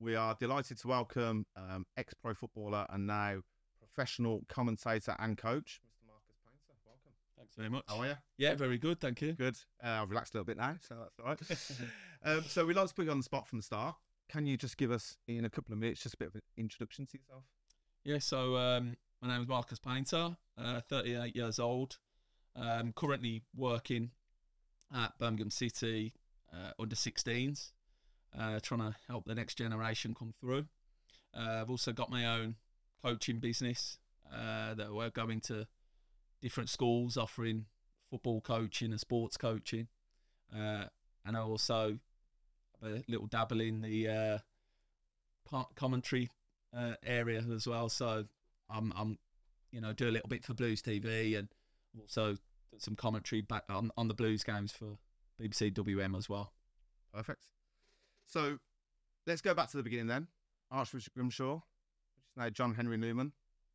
We are delighted to welcome ex-pro footballer and now professional commentator and coach, Mr. Marcus Painter. Welcome. Thanks very much. How are you? Yeah, very good, thank you. Good. I've relaxed a little bit now, so that's all right. So we'd like to put you on the spot from the start. Can you just give us, in a couple of minutes, just a bit of an introduction to yourself? Yeah, so my name is Marcus Painter, 38 years old. Currently working at Birmingham City under 16s, trying to help the next generation come through. I've also got my own coaching business that we're going to different schools offering football coaching and sports coaching. And I also have a little dabble in the commentary area as well. So I'm do a little bit for Blues TV and also some commentary back on the Blues games for BBC WM as well. Perfect. So let's go back to the beginning then. Archbishop Grimshaw, which is now John Henry Newman.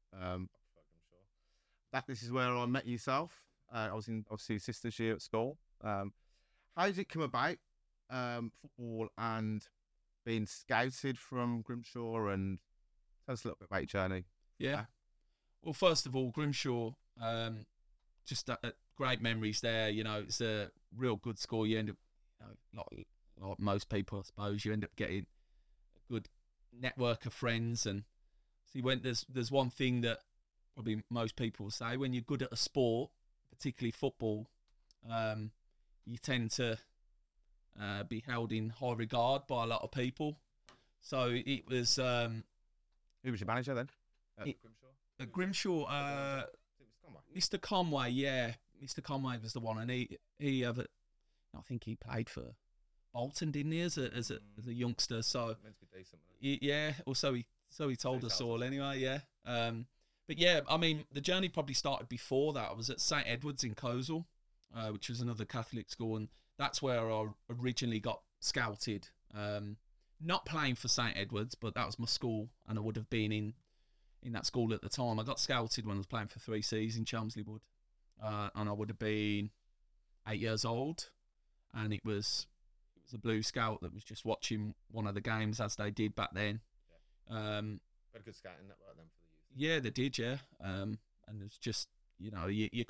This is where I met yourself. I was in, obviously, sister's year at school. How did it come about, football and being scouted from Grimshaw? And tell us a little bit about your journey. Yeah. Well, first of all, Grimshaw, just great memories there. You know, it's a real good school. You end up, like most people, I suppose, you end up getting a good network of friends. And see, when there's one thing that probably most people will say: when you're good at a sport, particularly football, you tend to be held in high regard by a lot of people. So it was. Who was your manager then? At Grimshaw, Mr. Conway, yeah. Mr. Conway was the one, and he I think he played for Bolton, didn't he, as a youngster? So meant to be decent, yeah. Or so he told us all anyway. Yeah. But yeah, I mean, the journey probably started before that. I was at St Edward's in Coleshill, which was another Catholic school, and that's where I originally got scouted. Not playing for St Edward's, but that was my school, and I would have been in that school at the time. I got scouted when I was playing for 3 seasons in Chelmsley Wood, and I would have been 8 years old, and it was a Blue Scout that was just watching one of the games as they did back then. Yeah. Very good scouting network then for the youth. Yeah, they did, yeah. And it's just, you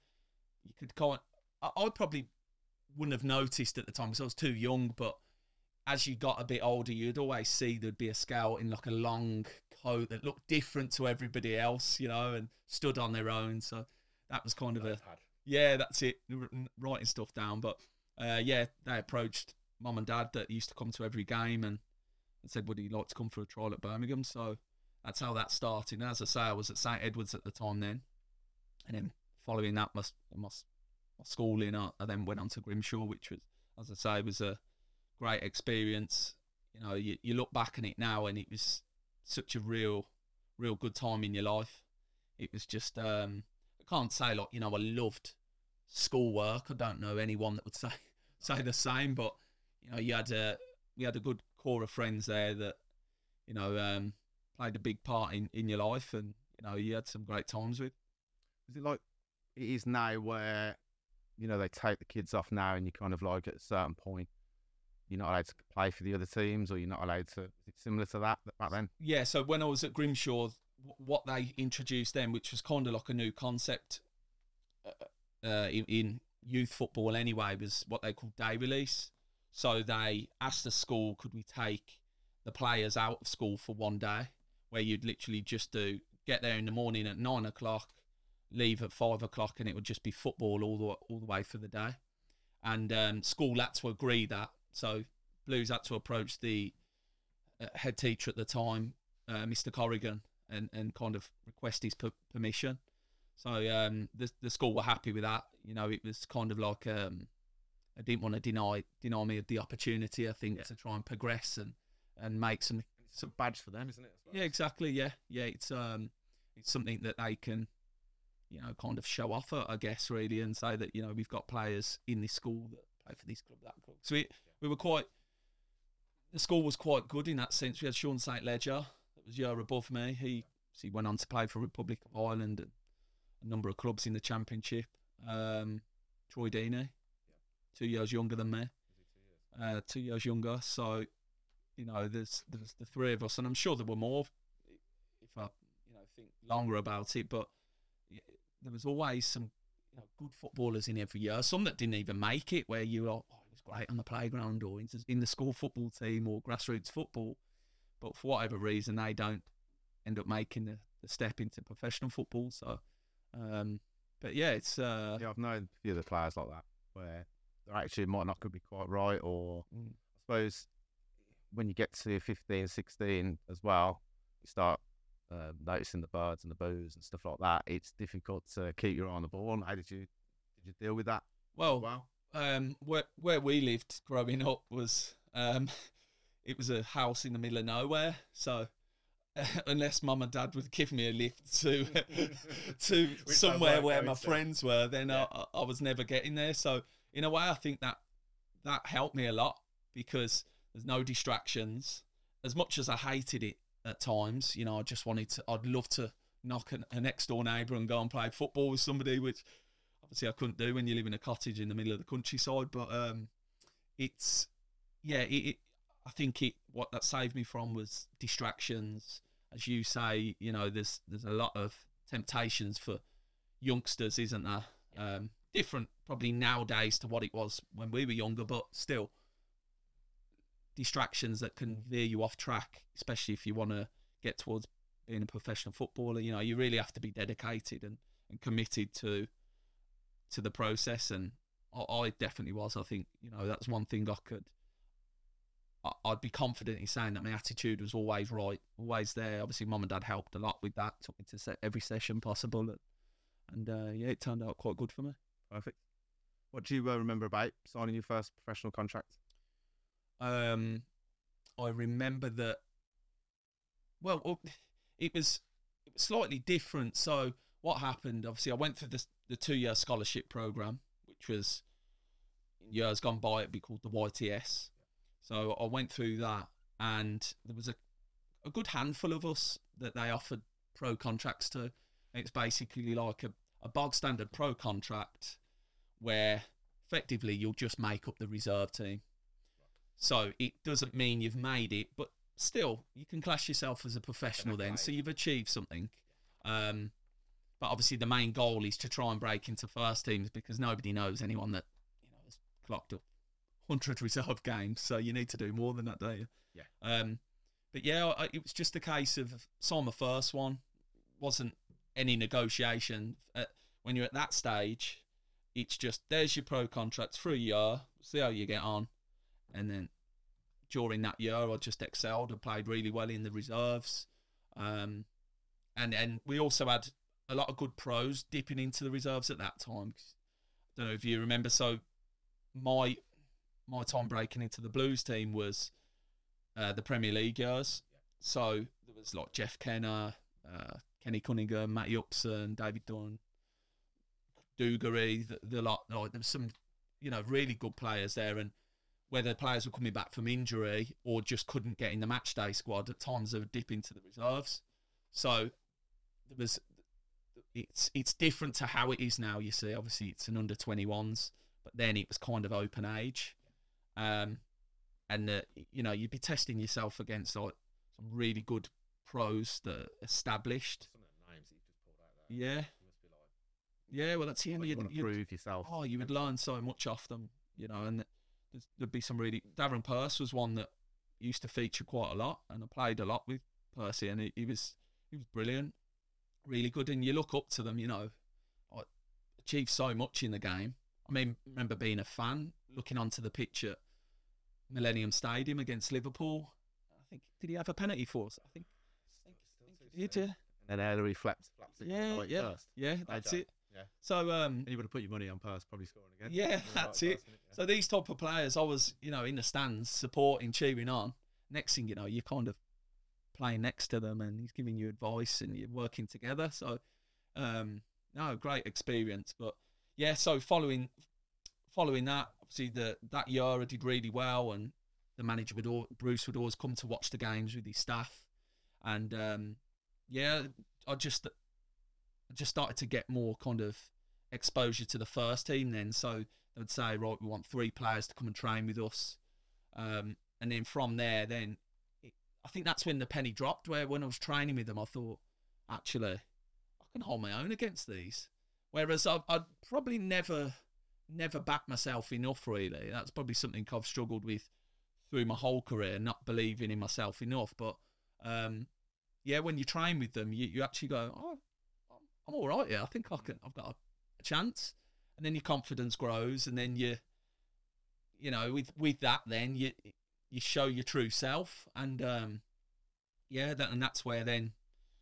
I probably wouldn't have noticed at the time because I was too young, but as you got a bit older, you'd always see there'd be a scout in like a long coat that looked different to everybody else, and stood on their own. So that was kind of that's it, writing stuff down. But they approached Mum and Dad that used to come to every game and said, would he like to come for a trial at Birmingham? So that's how that started. And as I say, I was at St Edward's at the time then. And then following that, my schooling, I then went on to Grimshaw, which was, as I say, was a great experience. You look back on it now and it was such a real good time in your life. It was just, I can't say I loved schoolwork. I don't know anyone that would say the same, but we had a good core of friends there that played a big part in your life, and you had some great times with. Was it like it is now, where they take the kids off now, and you kind of like at a certain point you're not allowed to play for the other teams, or you're not allowed to? Is it similar to that back then? Yeah. So when I was at Grimshaw, what they introduced then, which was kind of like a new concept in youth football anyway, was what they called day release. So they asked the school, could we take the players out of school for one day, where you'd literally just get there in the morning at 9 o'clock, leave at 5 o'clock, and it would just be football all the way through the day. And school had to agree that. So Blues had to approach the head teacher at the time, Mr. Corrigan, and kind of request his permission. So the school were happy with that. It was kind of like I didn't want to deny me the opportunity, I think, to try and progress and make some. It's a badge for them, isn't it? Yeah, exactly. Yeah. It's something that they can, kind of show off, I guess, really, and say that we've got players in this school that play for this club, that club. So we were quite. The school was quite good in that sense. We had Sean St Ledger, that was a year above me. He went on to play for Republic of Ireland and a number of clubs in the Championship. Troy Deeney, 2 years younger than me. 2 years younger. So, You know, there's the three of us, and I'm sure there were more if I think longer about it. But there was always some good footballers in every year. Some that didn't even make it, where you were like, oh, he was great on the playground or in the school football team or grassroots football, but for whatever reason they don't end up making the step into professional football. So, but yeah, it's yeah, I've known a few of the players like that where they actually might not could be quite right, or I suppose when you get to 15, 16 as well, you start noticing the birds and the boos and stuff like that. It's difficult to keep your eye on the ball. And how did you deal with that? Well, where we lived growing up was it was a house in the middle of nowhere, so unless mum and dad would give me a lift to somewhere where my friends were, then I was never getting there. So in a way, I think that helped me a lot, because there's no distractions. As much as I hated it at times, I just I'd love to knock a next door neighbour and go and play football with somebody, which obviously I couldn't do when you live in a cottage in the middle of the countryside. But I think what that saved me from was distractions. As you say, there's a lot of temptations for youngsters, isn't there? Different probably nowadays to what it was when we were younger, but still distractions that can veer you off track, especially if you want to get towards being a professional footballer. You really have to be dedicated and committed to the process, and I definitely was. I think that's one thing I'd be confident in saying that my attitude was always right, always there. Obviously mum and dad helped a lot with that, took me to every session possible, and it turned out quite good for me. Perfect. What do you remember about signing your first professional contract? I remember that, it was slightly different. So what happened, obviously I went through the 2-year scholarship program, which was, in years gone by, it'd be called the YTS. So I went through that, and there was a good handful of us that they offered pro contracts to. It's basically like a bog standard pro contract where effectively you'll just make up the reserve team. So it doesn't mean you've made it, but still you can class yourself as a professional then. So you've achieved something. But obviously the main goal is to try and break into first teams, because nobody knows anyone that has clocked up 100 reserve games. So you need to do more than that, don't you? Yeah. But yeah, it was just a case of sign my first one. Wasn't any negotiation. When you're at that stage, it's just, there's your pro contract for a year, see how you get on. And then during that year, I just excelled. I played really well in the reserves. And we also had a lot of good pros dipping into the reserves at that time. I don't know if you remember. So my time breaking into the Blues team was the Premier League years. So there was like Jeff Kenner, Kenny Cunningham, Matty Upson, David Dunn, Dougarry, the lot. Like, there was some, really good players there, and whether players were coming back from injury or just couldn't get in the match day squad, at times they would dip into the reserves. So it's different to how it is now. You see, obviously it's an under 21s, but then it was kind of open age, and you'd be testing yourself against like some really good pros that are established. Some of the names that you just pulled out there. Yeah. You must be like, yeah. Well, that's the end. you want to prove yourself. Oh, you would learn so much off them, and there'd be some really. Darren Purse was one that used to feature quite a lot, and I played a lot with Percy, and he was brilliant, really good. And you look up to them, I achieved so much in the game. I mean, I remember being a fan, looking onto the pitch at Millennium Stadium against Liverpool. I think, did he have a penalty for us? I think he did, yeah. And then Ellery flaps it. Yeah, that's it. Yeah. So you would have put your money on Purse, probably scoring again. Yeah, that's it. So these type of players, I was, in the stands supporting, cheering on. Next thing you know, you're kind of playing next to them, and he's giving you advice, and you're working together. So, great experience. But yeah, so following that, obviously that year I did really well, and the manager Bruce would always come to watch the games with his staff, and I just started to get more kind of exposure to the first team then. So they would say, right, we want 3 players to come and train with us. And then from there, then I think that's when the penny dropped. Where when I was training with them, I thought, actually, I can hold my own against these. Whereas I'd probably never back myself enough. Really, that's probably something I've struggled with through my whole career, not believing in myself enough. But yeah, when you train with them, you actually go, oh, I'm all right. Yeah, I think I've got a chance. And then your confidence grows, and then you know, with that, then you show your true self, and that's where then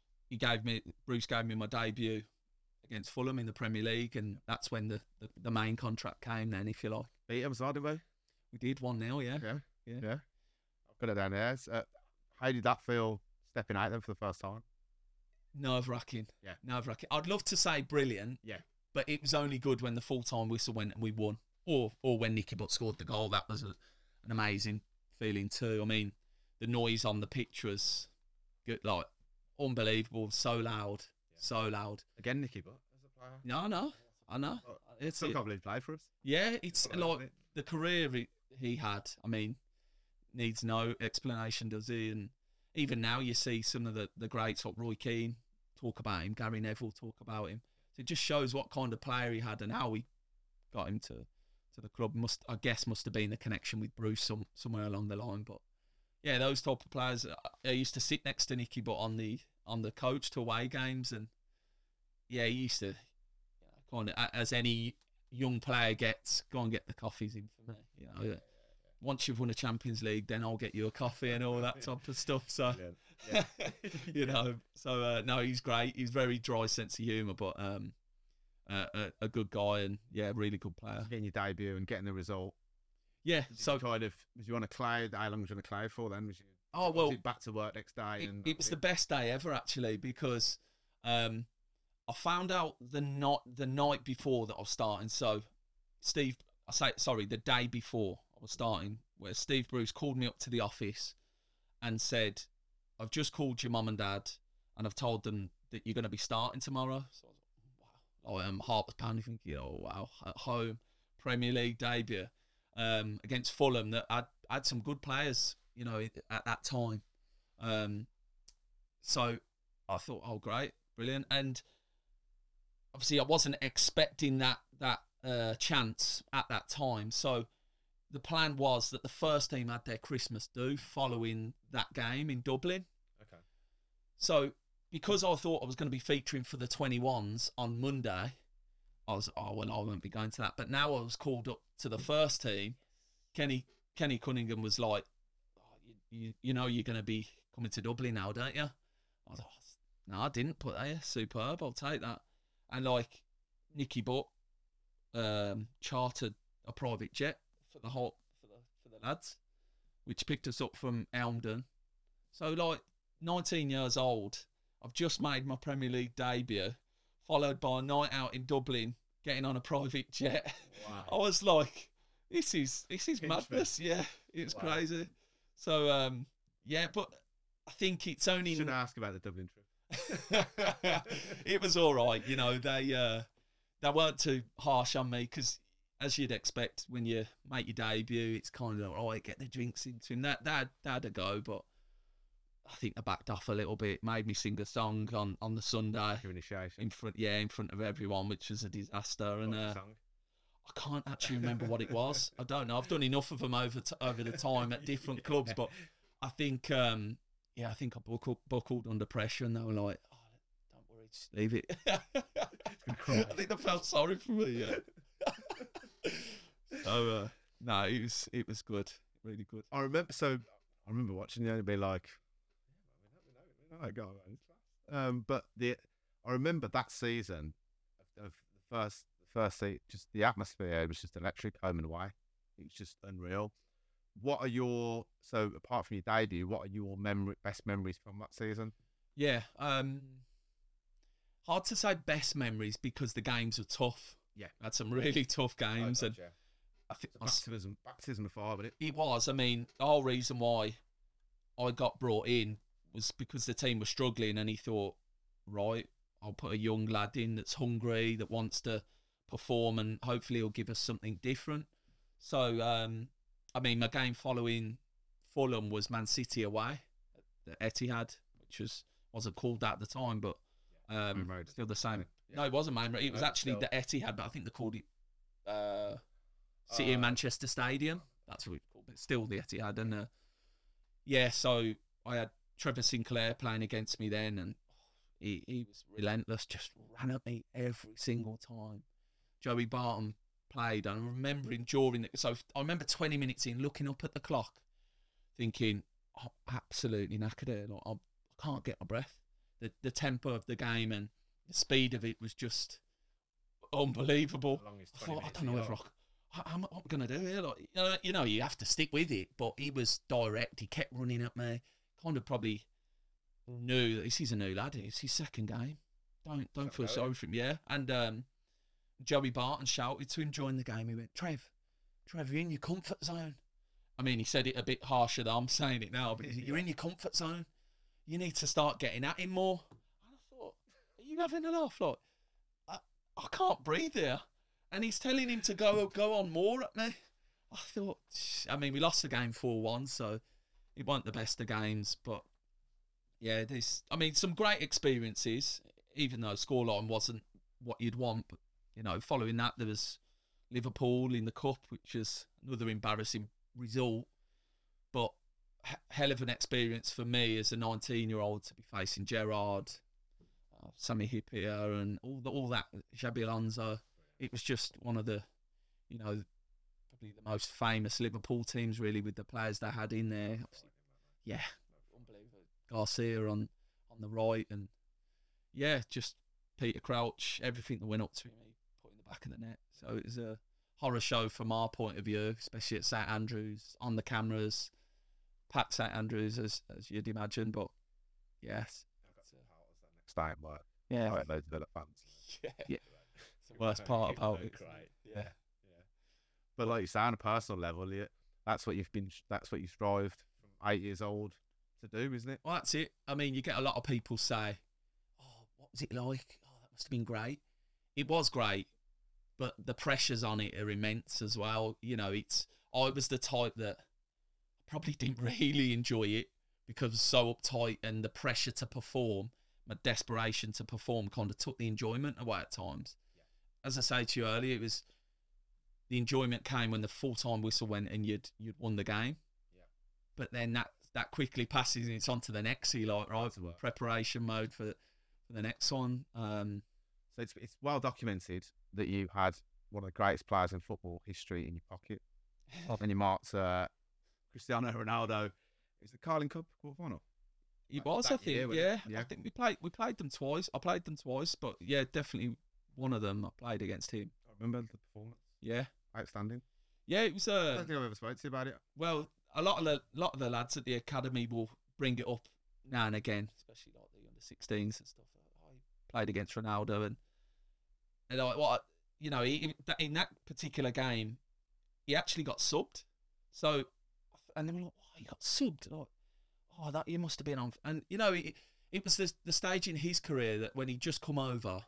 Bruce gave me my debut against Fulham in the Premier League, and that's when the main contract came. Then, if you like, beat them, didn't we? We did 1-0, yeah. I've got it down there. So, how did that feel stepping out then for the first time? Nerve-wracking. Yeah, nerve-wracking. I'd love to say brilliant. Yeah, but it was only good when the full-time whistle went and we won, or when Nicky Butt scored the goal. That was an amazing feeling too. I mean, the noise on the pitch was good, like unbelievable, so loud. Again, Nicky Butt as a player. No, I know. Still can't believe he played for us. Yeah, it's like the career he had. I mean, needs no explanation, does he? And even now, you see some of the greats like Roy Keane talk about him, Gary Neville talk about him. So it just shows what kind of player he had and how we got him to the club. Must have been the connection with Bruce somewhere along the line. But yeah, those type of players. I used to sit next to Nicky Butt on the coach to away games, and yeah, he used to kind of, as any young player gets, go and get the coffees in for me. You know, once you've won a Champions League, then I'll get you a coffee and all that type of stuff. So, yeah. you know, so no, he's great. He's very dry sense of humour, but a good guy, and yeah, really good player. Getting your debut and getting the result. Yeah. So was you on a cloud? How long was you on a cloud for then? Was you back to work next day? It was the best day ever, actually, because I found out the night before that I was starting. So the day before I was starting, where Steve Bruce called me up to the office and said, I've just called your mum and dad and I've told them that you're going to be starting tomorrow. So I was like, wow. Heart was pounding, thinking, oh, wow, at home, Premier League debut against Fulham, that I had some good players, you know, at that time. So I thought, oh, great, brilliant. And obviously I wasn't expecting that chance at that time. So the plan was that the first team had their Christmas do following that game in Dublin. Okay. So because I thought I was going to be featuring for the 21s on Monday, I was, I won't be going to that. But now I was called up to the first team. Kenny Cunningham was like, you know you're going to be coming to Dublin now, don't you? I was like, no, I didn't put that here. Superb, I'll take that. And like Nicky Butt chartered a private jet for the lads, which picked us up from Elmdon. So like 19 years old, I've just made my Premier League debut, followed by a night out in Dublin, getting on a private jet. Wow. I was like, this is madness. Yeah, it's crazy. So yeah, but I think it's only. Should I ask about the Dublin trip? It was all right, you know. They weren't too harsh on me because, as you'd expect, when you make your debut, it's kind of all right. Get the drinks into him. That had a go, but I think they backed off a little bit. Made me sing a song on the Sunday in front of everyone, which was a disaster. And I can't actually remember what it was. I don't know. I've done enough of them over the time at different clubs, but I think I think I buckled under pressure, and they were like, "Oh, don't worry, just leave it." I think they felt sorry for me. Yeah. So no, it was good, really good. I remember watching you and be like, "I go on." But I remember that season of the first season, just the atmosphere was just electric home and away. It was just unreal. What are your apart from your debut, what are your best memories from that season? Yeah, hard to say best memories because the games were tough. Yeah, had some really tough games, and I think baptism of fire, but it was. I mean, the whole reason why I got brought in was because the team was struggling, and he thought, right, I'll put a young lad in that's hungry, that wants to perform, and hopefully he'll give us something different. So, I mean, my game following Fulham was Man City away the Etihad, which wasn't called that at the time, but still the same. Yeah. No, it wasn't Main Road. It was actually still. the Etihad, but I think they called it City of Manchester Stadium. That's what we called it. Still the Etihad. And so I had Trevor Sinclair playing against me then, and he was relentless, just ran at me every single time. Joey Barton played, and I remember enduring it. So I remember 20 minutes in, looking up at the clock, thinking, I'm absolutely knackered here. Like, I can't get my breath. The tempo of the game and the speed of it was just unbelievable. I thought, I don't know whether I'm going to do here. Like, you have to stick with it. But he was direct. He kept running at me. Kind of probably knew that this is a new lad. It's his second game. Don't feel sorry for him. Yeah. And Joey Barton shouted to him during the game. He went, Trev, you're in your comfort zone. I mean, he said it a bit harsher than I'm saying it now, but you're in your comfort zone. You need to start getting at him more. And I thought, are you having a laugh? Like, I can't breathe here. And he's telling him to go on more at me. I thought, I mean, we lost the game 4-1, so it wasn't the best of games. But, yeah, some great experiences, even though scoreline wasn't what you'd want. But, following that, there was Liverpool in the Cup, which was another embarrassing result. But hell of an experience for me as a 19-year-old to be facing Gerrard, Sami Hyypiä, and all that, Xabi Alonso. It was just one of the, probably the most famous Liverpool teams, really, with the players they had in there. Yeah, unbelievable. Garcia on the right, and just Peter Crouch, everything that went up to him, he put in the back of the net. So it was a horror show from our point of view, especially at St Andrews, on the cameras. Packed St Andrews, as you'd imagine, but yes. Next time, like, yeah, loads of Villa fans. Yeah. It's the worst part about it. Yeah. But like you say, on a personal level, that's what you strived from 8 years old to do, isn't it? Well, that's it. I mean, you get a lot of people say, "Oh, what was it like? Oh, that must have been great." It was great, but the pressures on it are immense as well. I was the type that probably didn't really enjoy it because it was so uptight, and the pressure to perform, my desperation to perform, kind of took the enjoyment away at times. Yeah. As I say to you earlier, it was the enjoyment came when the full-time whistle went and you'd won the game. Yeah. But then that quickly passes and it's on to the next. So you're like, right, preparation mode for the next one. So it's well documented that you had one of the greatest players in football history in your pocket, and you marked Cristiano Ronaldo. Is the Carling Cup quarterfinal? It was, I think. Yeah. I think we played them twice. I played them twice, but yeah, definitely one of them I played against him. I remember the performance. Yeah, outstanding. Yeah, it was. I don't think I've ever spoken to you about it. Well, a lot of the lads at the academy will bring it up now and again, especially like the under-16s and stuff. I played against Ronaldo, and like what in that particular game, he actually got subbed. So, and they were like, "Oh, he got subbed." Like, oh, that you must have been on. And it was the stage in his career that when he just come over,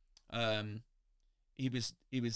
he was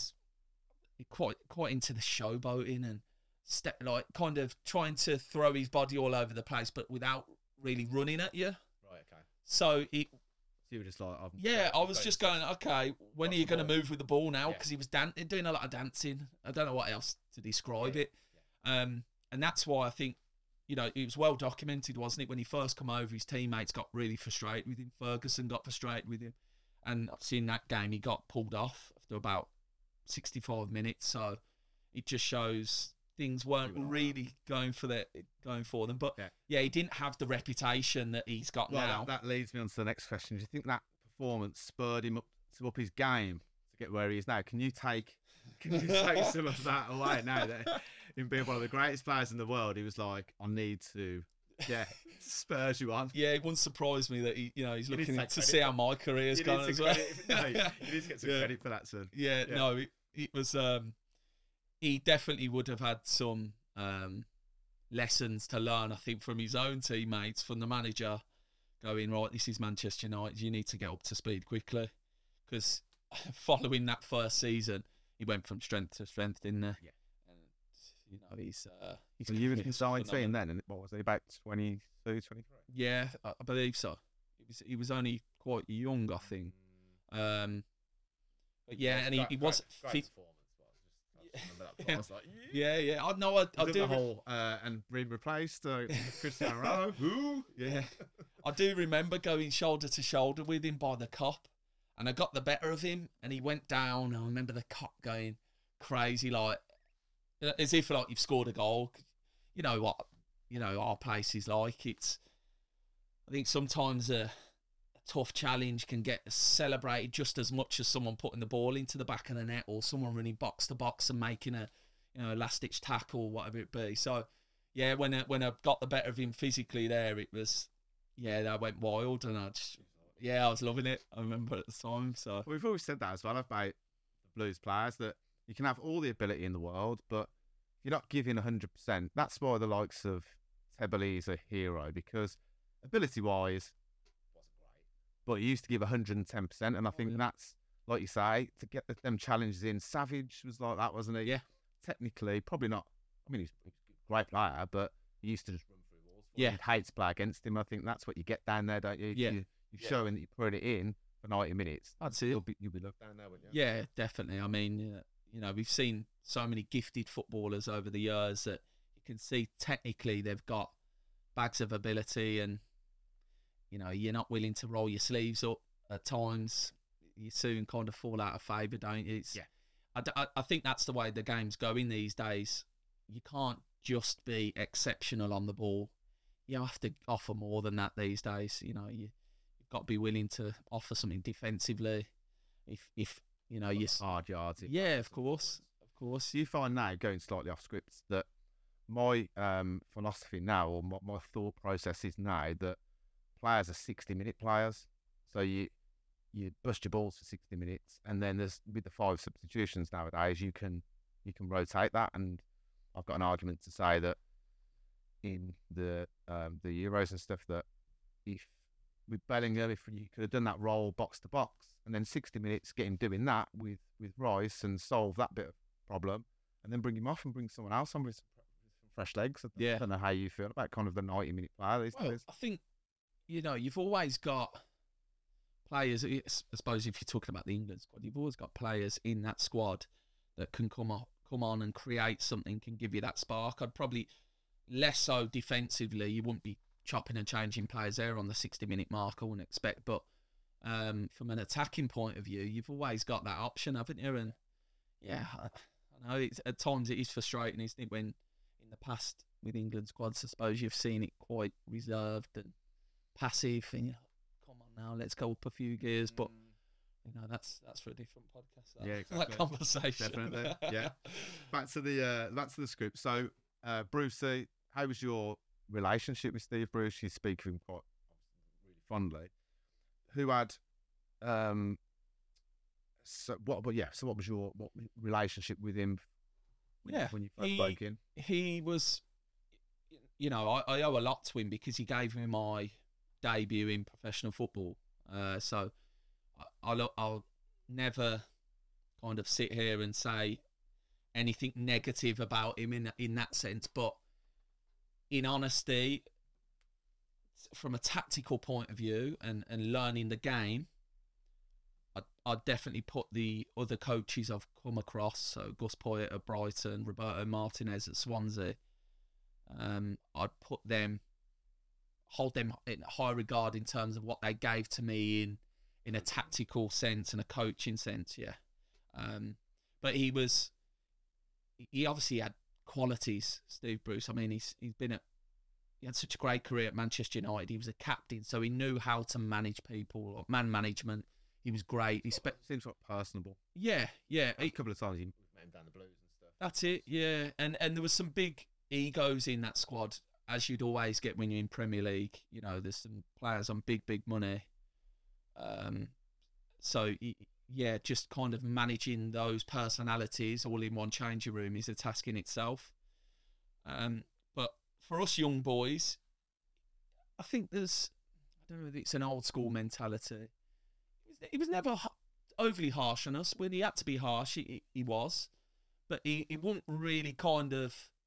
quite into the showboating and kind of trying to throw his body all over the place, but without really running at you. Right. Okay. So you were just like, I was just going, okay, when are you going to move with the ball now? Because he was doing a lot of dancing. I don't know what else to describe it. Yeah. And that's why I think, it was well documented, wasn't it? When he first come over, his teammates got really frustrated with him. Ferguson got frustrated with him. And obviously in that game, he got pulled off after about 65 minutes. So it just shows things weren't really going for them. But yeah, he didn't have the reputation that he's got now. That leads me on to the next question. Do you think that performance spurred him up his game to get where he is now? Can you take some of that away now? That him being one of the greatest players in the world, he was like, I need to, spurs you on. Yeah, it wouldn't surprise me that he's looking to see how my career's gone as well. No, you need to get some credit for that, son. Yeah. No, it was. He definitely would have had some lessons to learn, I think, from his own teammates, from the manager, going, right, this is Manchester United, you need to get up to speed quickly. Because following that first season, he went from strength to strength, didn't he? Yeah. you know, he's So you were in he's the 19 phenomenal. then, and what was he, about 22, 23? Yeah, I believe so. He was only quite young, I think. But yeah, and he was great performance. But I just remember that. Yeah. I was like, yeah. I know. I Was it do. the whole and being replaced Cristiano Ronaldo. Who? Yeah, I do remember going shoulder to shoulder with him by the cop, and I got the better of him, and he went down. And I remember the cop going crazy, like as if like you've scored a goal. You know what? You know our place is like. I think sometimes a tough challenge can get celebrated just as much as someone putting the ball into the back of the net or someone running box to box and making a last ditch tackle, whatever it be. So yeah, when I got the better of him physically there, it was that went wild, and I was loving it. I remember at the time. So Well, we've always said that as well about the Blues players, that you can have all the ability in the world, but if you're not giving 100%, that's why the likes of Tebele is a hero, because ability-wise, wasn't great. but he used to give 110%, and I think yeah. that's, like you say, to get them challenges in. Savage was like that, wasn't he? Yeah. Technically, probably not. I mean, he's a great player, but he used to just Run through walls. Yeah. you'd hate to play against him. I think that's what you get down there, don't you? Yeah. You're showing that you put it in for 90 minutes. I'd say You'll be loved down there, wouldn't you? yeah, definitely. I mean, we've seen so many gifted footballers over the years that you can see technically they've got bags of ability, and you're not willing to roll your sleeves up at times. You soon kind of fall out of favour, don't you? I think that's the way the game's going these days. You can't just be exceptional on the ball. You have to offer more than that these days. You've got to be willing to offer something defensively. If you Hard yards. yeah, of course. Do you find now, going slightly off script, that my philosophy now, or my thought process is now, that players are 60-minute players. So you bust your balls for 60 minutes, and then there's, with the 5 substitutions nowadays, you can rotate that. And I've got an argument to say that in the Euros and stuff, that if with Bellingham, if you could have done that role box to box, and then 60 minutes get him doing that with Rice and solve that bit of problem, and then bring him off and bring someone else on with some fresh legs. I don't know how you feel about kind of the 90-minute player these days. I think you've always got players. I suppose if you're talking about the England squad, you've always got players in that squad that can come on and create something, can give you that spark. I'd probably less so defensively. You wouldn't be chopping and changing players there on the 60-minute mark, I wouldn't expect. But from an attacking point of view, you've always got that option, haven't you? And yeah, I know at times it is frustrating, isn't it, when in the past with England squads, I suppose you've seen it quite reserved and passive, and come on now, let's go up a few gears. But that's for a different podcast. Yeah, exactly. That conversation. Definitely. Yeah. Back to the script. So, Brucey, how was your relationship with Steve Bruce? You speak of him quite really fondly. Who had so what was your relationship with him when you first spoke in? He was, I owe a lot to him because he gave me my debut in professional football. So I'll never kind of sit here and say anything negative about him in that sense. But in honesty, from a tactical point of view and learning the game, I'd definitely put the other coaches I've come across, so Gus Poyet at Brighton, Roberto Martinez at Swansea, I'd hold them in high regard in terms of what they gave to me in a tactical sense and a coaching sense, yeah. But he obviously had qualities, Steve Bruce. I mean, he had such a great career at Manchester United. He was a captain, so he knew how to manage people, or man management. He was great. Seems like personable. Yeah. A couple of times he Met him down the Blues and stuff. That's it, yeah. And there was some big egos in that squad, as you'd always get when you're in Premier League. There's some players on big money. So, yeah, just kind of managing those personalities all in one changing room is a task in itself. But for us young boys, I think I don't know if it's an old school mentality. He was never overly harsh on us. When he had to be harsh, he was. But he wouldn't really kind of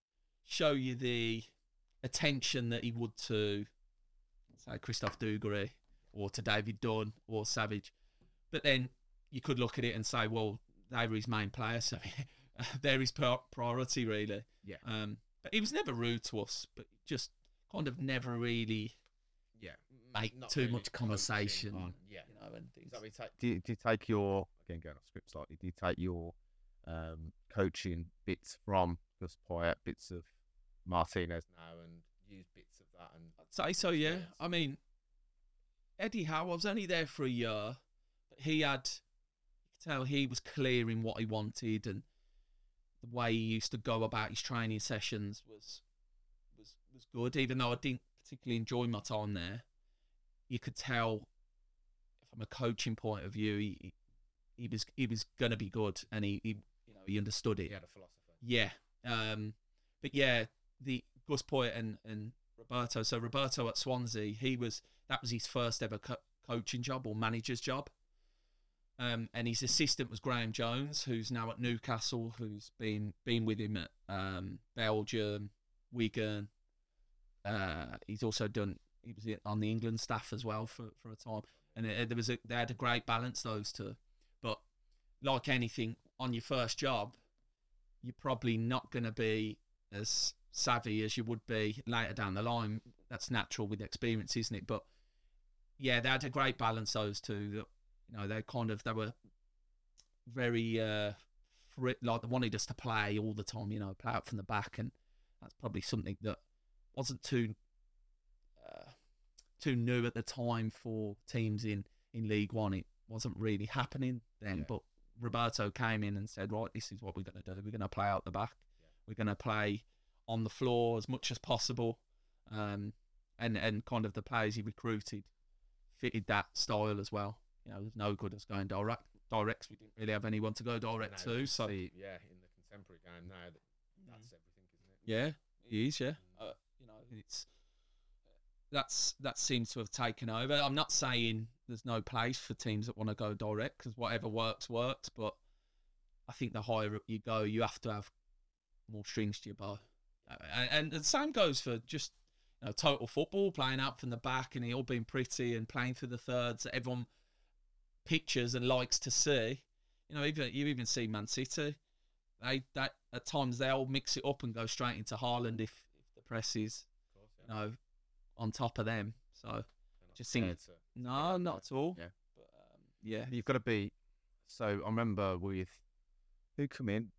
show you the attention that he would to, say, Christophe Dugarry or to David Dunn or Savage. But then you could look at it and say, well, they were his main player, so they're his priority, really. Yeah. But he was never rude to us, but just kind of never really make Not too really much conversation, coaching. Yeah. you know, and things. So we take Do you take your, again, going off script slightly, do you take your coaching bits from Gus Poyet, bits of Martinez? now and use bits of that and I'd say so, yeah. experience. I mean, Eddie Howe, I was only there for a year, but he had, you could tell he was clear in what he wanted, and the way he used to go about his training sessions was good. Even though I didn't particularly enjoy my time there, you could tell from a coaching point of view, he was going to be good, and he understood it. he had a philosophy. Yeah. But yeah, the Gus Poyet and Roberto. So Roberto at Swansea, that was his first ever coaching job or manager's job. And his assistant was Graham Jones, who's now at Newcastle, who's been with him at Belgium, Wigan. He was on the England staff as well for a time. And they had a great balance, those two. But like anything, on your first job, you're probably not going to be as savvy as you would be later down the line. That's natural with experience, isn't it? But yeah, they had a great balance, those two. They were very like they wanted us to play all the time, play out from the back, and that's probably something that wasn't too new at the time for teams in League One. It wasn't really happening then, but Roberto came in and said, right, this is what we're going to do. We're going to play out the back. We're going to play on the floor as much as possible. And kind of the players he recruited fitted that style as well. There's no good us going directs. We didn't really have anyone to go direct Now you to. can So see, in the contemporary game now that's everything, isn't it? yeah, he is. Yeah, it's that seems to have taken over. I'm not saying there's no place for teams that want to go direct, because whatever works. But I think the higher up you go, you have to have more strings to your bow. And the same goes for just total football, playing out from the back and it all being pretty and playing through the thirds that everyone pictures and likes to see. You even see Man City. They at times they'll mix it up and go straight into Haaland if the press is on top of them. So just think no, not at all. Yeah. But You've got to be. So I remember with who come in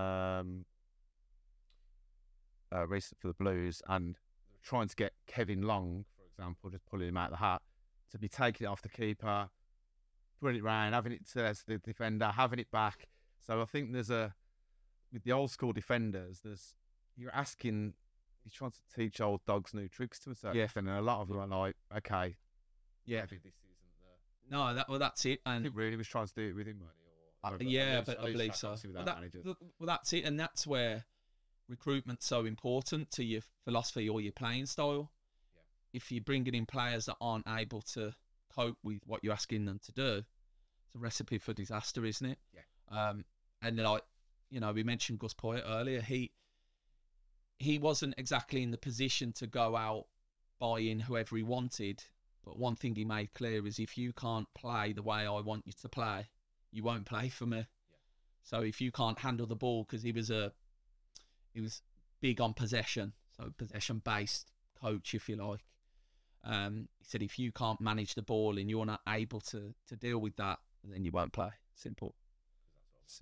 recent for the Blues, and trying to get Kevin Long, for example, just pulling him out of the hat, to be taking it off the keeper, putting it round, having it to the defender, having it back. So I think with the old school defenders, you're trying to teach old dogs new tricks to a certain extent, and a lot of them are like, okay, maybe this isn't the. No, that's it. And I think really was trying to do it with him, I believe so. Well, that's it, and that's where recruitment's so important to your philosophy or your playing style. Yeah. If you're bringing in players that aren't able to cope with what you're asking them to do, it's a recipe for disaster, isn't it? Yeah. And we mentioned Gus Poyet earlier. He wasn't exactly in the position to go out buying whoever he wanted. But one thing he made clear is, if you can't play the way I want you to play, you won't play for me. Yeah. So if you can't handle the ball, because he was big on possession, so possession-based coach, if you like. He said, if you can't manage the ball and you're not able to deal with that, then you won't play. Simple. So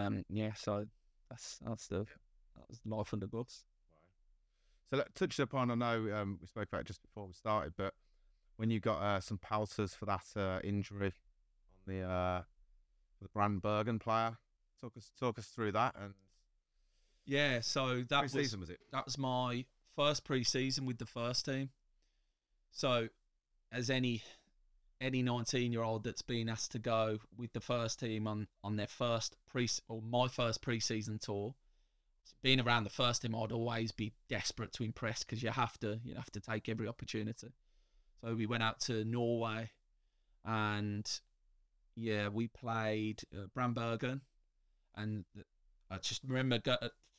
that's life under Gus. So touching upon, I know we spoke about it just before we started, but when you got some palters for that injury on the Brandbergen player, talk us through that. And yeah, so that pre-season was it? That was my first pre-season with the first team. So, as any 19-year-old that's been asked to go with the first team on their first my first pre-season tour, being around the first team, I'd always be desperate to impress, because you have to take every opportunity. So we went out to Norway, and we played Brandbergen, and I just remember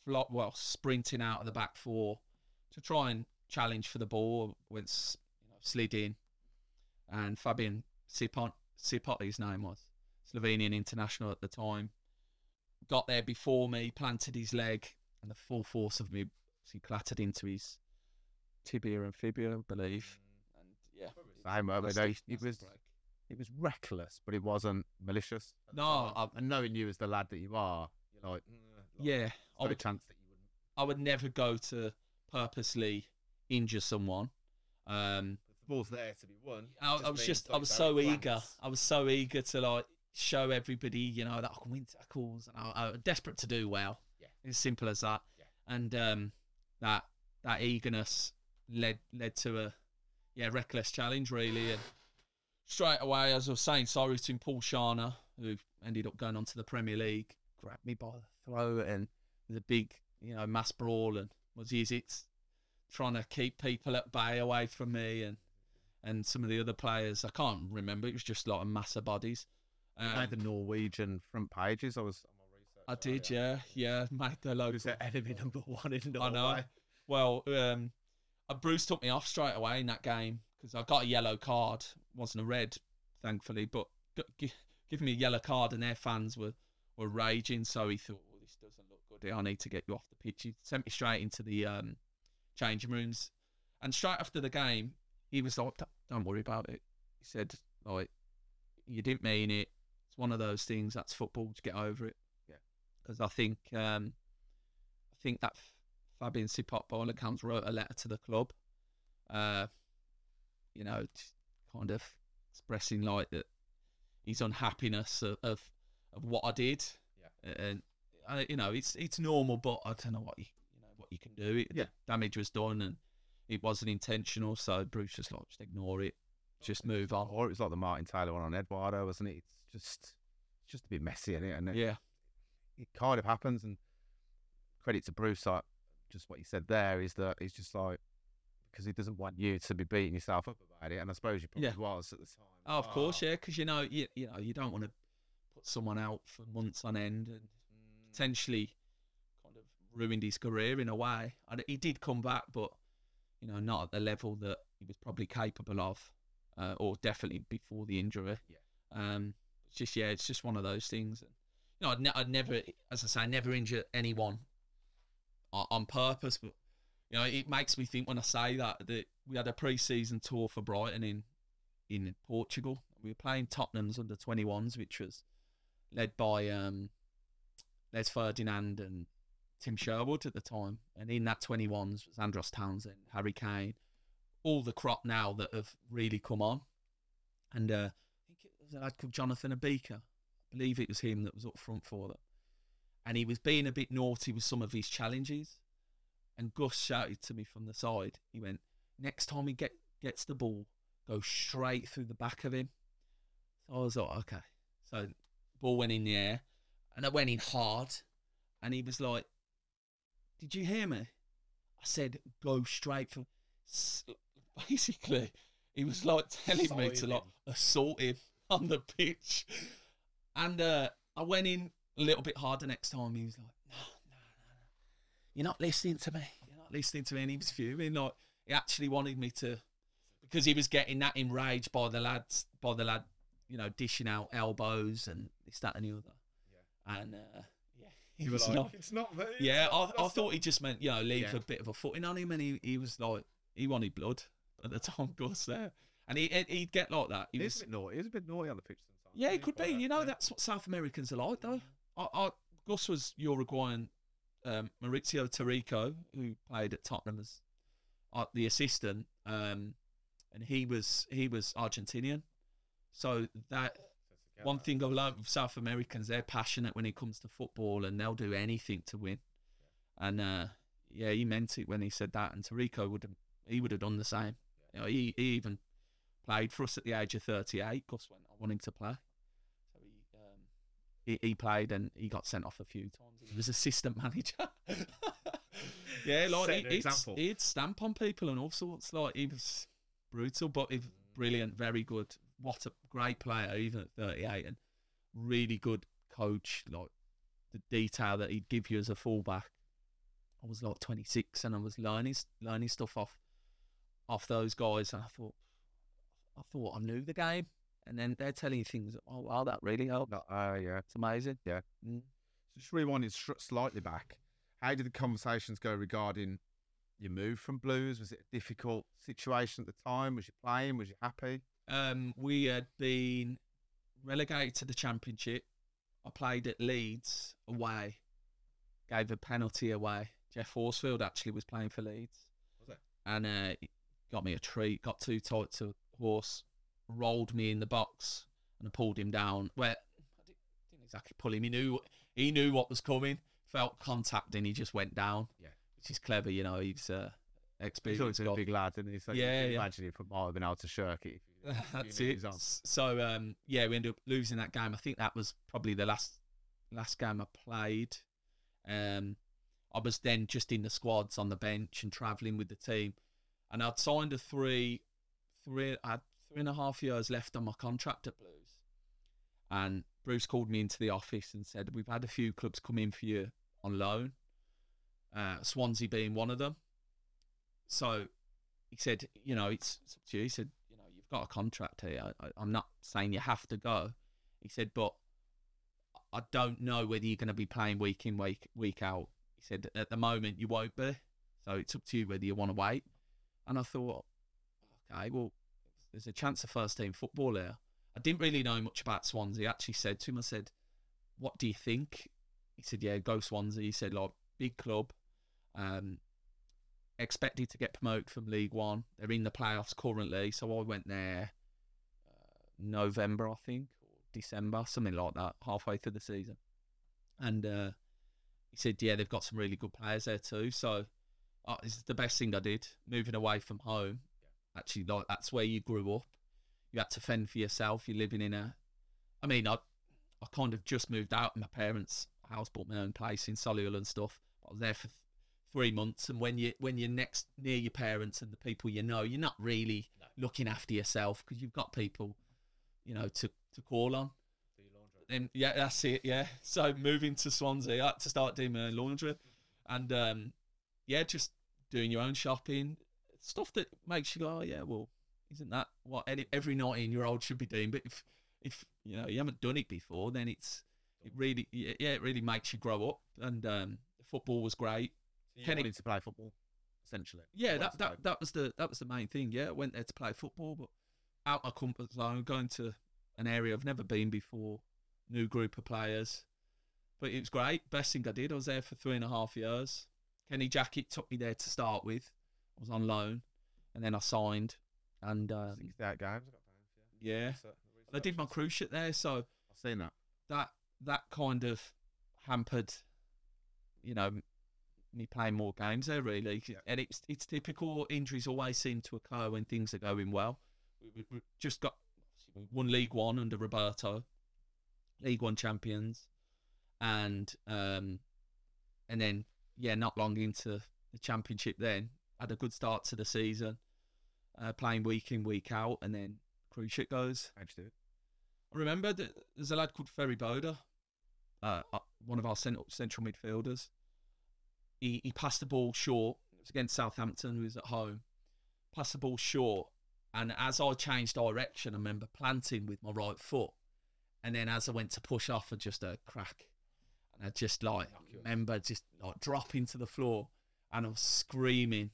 sprinting out of the back four to try and challenge for the ball. Went slid in, and Fabian Sipot, his name was, Slovenian international at the time, got there before me, planted his leg, and the full force of me, he clattered into his tibia and fibula, I believe. And yeah, Same, it was reckless, but it wasn't malicious. No, And knowing you as the lad that you are, you're like, yeah, there's a chance that you wouldn't. I would never go to purposely injure someone. The ball's there to be won. I was so eager to like show everybody, you know, that I can win tackles, and I was desperate to do well. Yeah. As simple as that. Yeah. And that eagerness led to a reckless challenge really. And straight away, as I was saying, sorry to Paul Sharner, who ended up going on to the Premier League, grabbed me by the throat, and there's a big, you know, mass brawl, and was it trying to keep people at bay away from me and some of the other players. I can't remember. It was just like a mass of bodies. Made the Norwegian front pages. I did, yeah. Made the local. Was their enemy number one in I Norway? know. Well, Bruce took me off straight away in that game because I got a yellow card. Wasn't a red, thankfully, but giving me a yellow card, and their fans were raging. So he thought, well, this doesn't look good. I need to get you off the pitch. He sent me straight into the changing rooms, and straight after the game, he was like, "Don't worry about it." He said, "Like, you didn't mean it. It's one of those things. That's football. To get over it." Yeah. Because I think that Fabian Sipot by all accounts wrote a letter to the club, you know, kind of expressing like that his unhappiness of what I did. Yeah. And you know, it's normal, but I don't know what you can do. The damage was done, and it wasn't intentional. So Bruce just like, just ignore it, just move on. Or it was like the Martin Taylor one on Eduardo, wasn't it? It's just a bit messy, isn't it? And Yeah. it kind of happens. And credit to Bruce, like just what you said there is that he's just like, because he doesn't want you to be beating yourself up about it. And I suppose you probably was at the time. Oh, of course, yeah, because you know you don't want to put someone out for months on end and potentially kind of ruined his career in a way. And he did come back, but you know, not at the level that he was probably capable of, or definitely before the injury. Yeah. It's just one of those things. You know, I'd never, as I say, never injure anyone on purpose. But you know, it makes me think when I say that we had a pre-season tour for Brighton in Portugal. We were playing Tottenham's under 21s, which was led by Les Ferdinand and Tim Sherwood at the time. And in that 21s was Andros Townsend, Harry Kane, all the crop now that have really come on. And I think it was a lad called Jonathan Abika. I believe it was him that was up front for them. And he was being a bit naughty with some of his challenges. And Gus shouted to me from the side. He went, next time he gets the ball, go straight through the back of him. So I was like, okay. So the ball went in the air, and I went in hard. And he was like, did you hear me? I said, go straight for... Basically, he was like telling me to like assault him on the pitch. And I went in a little bit harder next time. He was like, no. You're not listening to me. And he was fuming. Like, he actually wanted me to, because he was getting that enraged by the lad, you know, dishing out elbows and this, that, and the other. Yeah. And he was like, it's not me. Yeah, I thought he just meant, you know, leave a bit of a footing on him, and he was like, he wanted blood at the time, Gus there, and he'd get like that. He was a bit naughty. He was a bit naughty on the pitch sometimes. Yeah, it could be. You know, that's what South Americans are like, though. Gus was Uruguayan. Maurizio Tarico, who played at Tottenham as the assistant, and he was Argentinian. So that one thing I've learned with South Americans, they're passionate when it comes to football, and they'll do anything to win. And he meant it when he said that. And Tarico would have done the same. You know, he even played for us at the age of 38. Gus went, I want him to play. He played, and he got sent off a few times. He was assistant manager. Yeah, like he'd stamp on people and all sorts. Like, he was brutal, but he was brilliant, very good. What a great player, even at 38, and really good coach. Like, the detail that he'd give you as a fullback, I was like 26 and I was learning stuff off those guys, and I thought I knew the game, and then they're telling you things. Oh wow, that really helped. Yeah. It's amazing. Yeah. Mm. So just rewinding slightly back, how did the conversations go regarding your move from Blues? Was it a difficult situation at the time? Was you playing? Was you happy? We had been relegated to the Championship. I played at Leeds away, gave a penalty away. Jeff Horsfield actually was playing for Leeds. Was it? And he got me a treat, got too tight to horse, rolled me in the box, and I pulled him down. Well, I didn't exactly pull him. He knew what was coming, felt contact, and he just went down. Yeah. Which is clever, you know. He's experienced. He's a big lad, and so Yeah, you can yeah. imagine if I might have been able to shirk it. That's knew he it. was on. So we ended up losing that game. I think that was probably the last game I played. I was then just in the squads on the bench and travelling with the team, and I'd signed I had 3.5 years left on my contract at Blues, and Bruce called me into the office and said, "We've had a few clubs come in for you on loan, Swansea being one of them." So he said, "You know, it's up to you." He said, "You know, you've got a contract here. I'm not saying you have to go." He said, "But I don't know whether you're going to be playing week in, week out." He said, "At the moment, you won't be. So it's up to you whether you want to wait." And I thought, okay, well, there's a chance of first team football here. I didn't really know much about Swansea. I actually said to him, I said, "What do you think?" He said, "Yeah, go Swansea." He said, like, big club, expected to get promoted from League One. They're in the playoffs currently. So I went there November, I think, or December, something like that, halfway through the season. And he said, "Yeah, they've got some really good players there too." So this is the best thing I did, moving away from home. Yeah. Actually, like, that's where you grew up. You had to fend for yourself. You're living in I kind of just moved out of my parents' house, bought my own place in Solihull and stuff. I was there for 3 months, and when you're next near your parents and the people you know, you're not really looking after yourself because you've got people, you know, to call on. Do your laundry. And yeah, that's it. Yeah. So moving to Swansea, I had to start doing my own laundry, and just doing your own shopping, stuff that makes you go, "Oh yeah, well, isn't that what every 19-year-old should be doing?" But if you know you haven't done it before, then it really makes you grow up. And the football was great. So you wanted to play football, essentially. Yeah, that was the main thing. Yeah, I went there to play football, but out my comfort zone, going to an area I've never been before, new group of players. But it was great. Best thing I did. I was there for 3.5 years. Kenny Jackett took me there to start with. I was on loan, and then I signed. And 68 games. I got down for you. yeah, I did my cruise ship there, so I've seen that. that kind of hampered, you know, me playing more games there, really. Yeah. And it's typical. Injuries always seem to occur when things are going well. We just won League One under Roberto, League One champions, and then not long into the Championship, then had a good start to the season, playing week in, week out, and then cruise ship goes. How'd you do it? I remember that there's a lad called Ferry Boda, one of our central midfielders. He passed the ball short. It was against Southampton, who was at home. Passed the ball short, and as I changed direction, I remember planting with my right foot, and then as I went to push off, I just a crack, and I just remember just dropping to the floor, and I was screaming,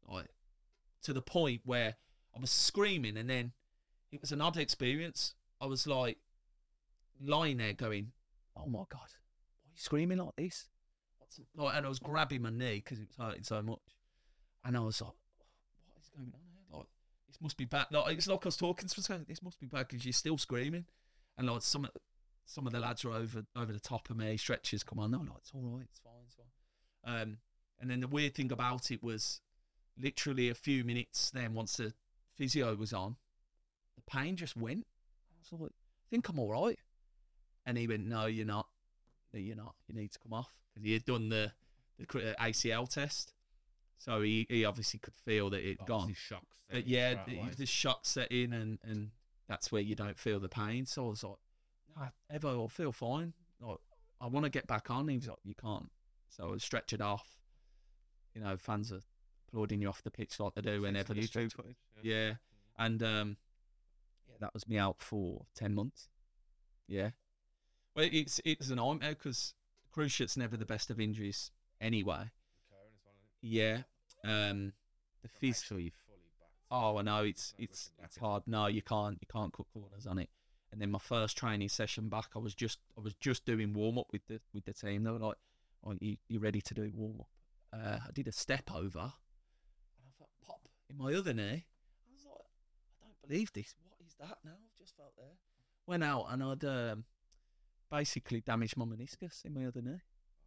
to the point where I was screaming, and then it was an odd experience. I was lying there going, "Oh my God, why are you screaming like this?" And I was grabbing my knee because it was hurting so much. And I was like, "What is going on here? This must be bad." It's like I was talking to someone, "This must be bad because you're still screaming." And some of the lads are over the top of me, stretchers come on. No, it's all right, it's fine. And then the weird thing about it was literally a few minutes then, once the physio was on, the pain just went. I was like, "I think I'm all right." And he went, "No, you're not. You're not. You need to come off." Because he had done the ACL test. So he obviously could feel that it'd gone. Shock But yeah, the shock set in, and that's where you don't feel the pain. So I was like, "No, Evo, I'll feel fine. I want to get back on." He was like, "You can't." So I was stretchered off. you know, fans are applauding you off the pitch like they do whenever the YouTube street. Yeah, and yeah, that was me out for 10 months. Yeah, well, it's a nightmare because cruciate's never the best of injuries anyway. Recurring as well, isn't it? Yeah, the Gotta make phys. sure you're fully back. Oh, I know it's No ripping back. hard. No, you can't cut corners on it. And then my first training session back, I was just doing warm up with the team. They were like, "Oh, you ready to do warm up?" I did a step over, and I felt pop in my other knee. I was like, "I don't believe this. What is that now? I've just felt there." Went out and I'd basically damaged my meniscus in my other knee.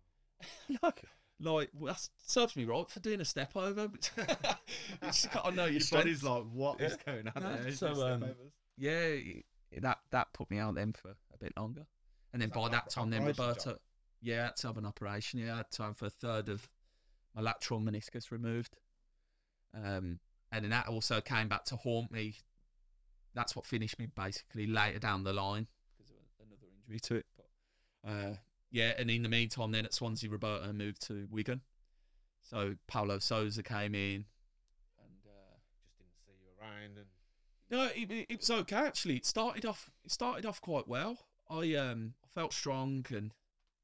Like well, that serves me right for doing a step over. You just got to know your strength. body's like, what is going on No, there? so, yeah, that put me out then for a bit longer, and then Is that by an that time, then operation Roberto, job? yeah, I had to have an operation. Yeah, I had time for a third of my lateral meniscus removed, and then that also came back to haunt me. That's what finished me basically later down the line because of another injury to it. But yeah, and in the meantime, then at Swansea, Roberto moved to Wigan, so Paulo Sousa came in, and Just didn't see you around, and no, it was okay actually. It started off quite well. I felt strong, and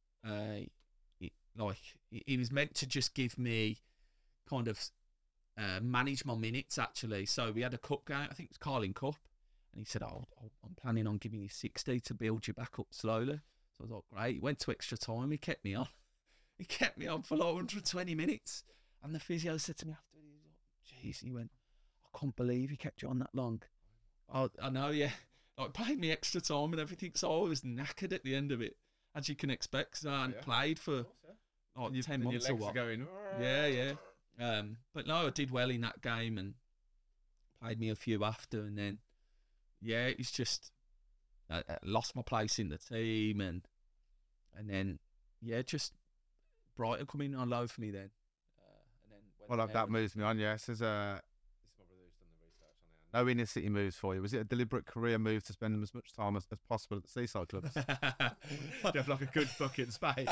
he was meant to just give me kind of manage my minutes actually. So we had a cup game, I think it was Carling Cup, and he said, "Oh, I'm planning on giving you 60 to build you back up slowly." So I was like, "Great." He went to extra time. He kept me on. He kept me on for like 120 minutes, and the physio said to me after, he was like, "Jeez," he went, "I can't believe he kept you on that long." I know, yeah. Like paid me extra time and everything, so I was knackered at the end of it, as you can expect. Because I hadn't Yeah. played for like 10 and your months or legs are what. going. Yeah. But no, I did well in that game and played me a few after, and then yeah, it's just I lost my place in the team, and then yeah, just Brighton coming on low for me then, and then went Well, there that and- moves me on, yes. There's This is my brother who's done the research on it. no inner city moves for you. Was it a deliberate career move to spend as much time as possible at the seaside clubs? Do you have like a good bucket space?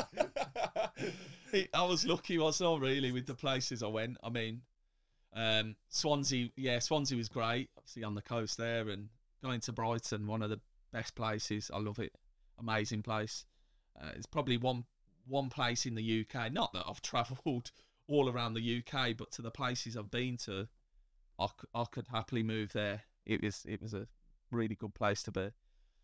I was lucky, wasn't I, really, with the places I went. I mean, Swansea was great, obviously on the coast there, and going to Brighton, one of the best places. I love it, amazing place. It's probably one place in the UK. Not that I've travelled all around the UK, but to the places I've been to, I could happily move there. It was a really good place to be.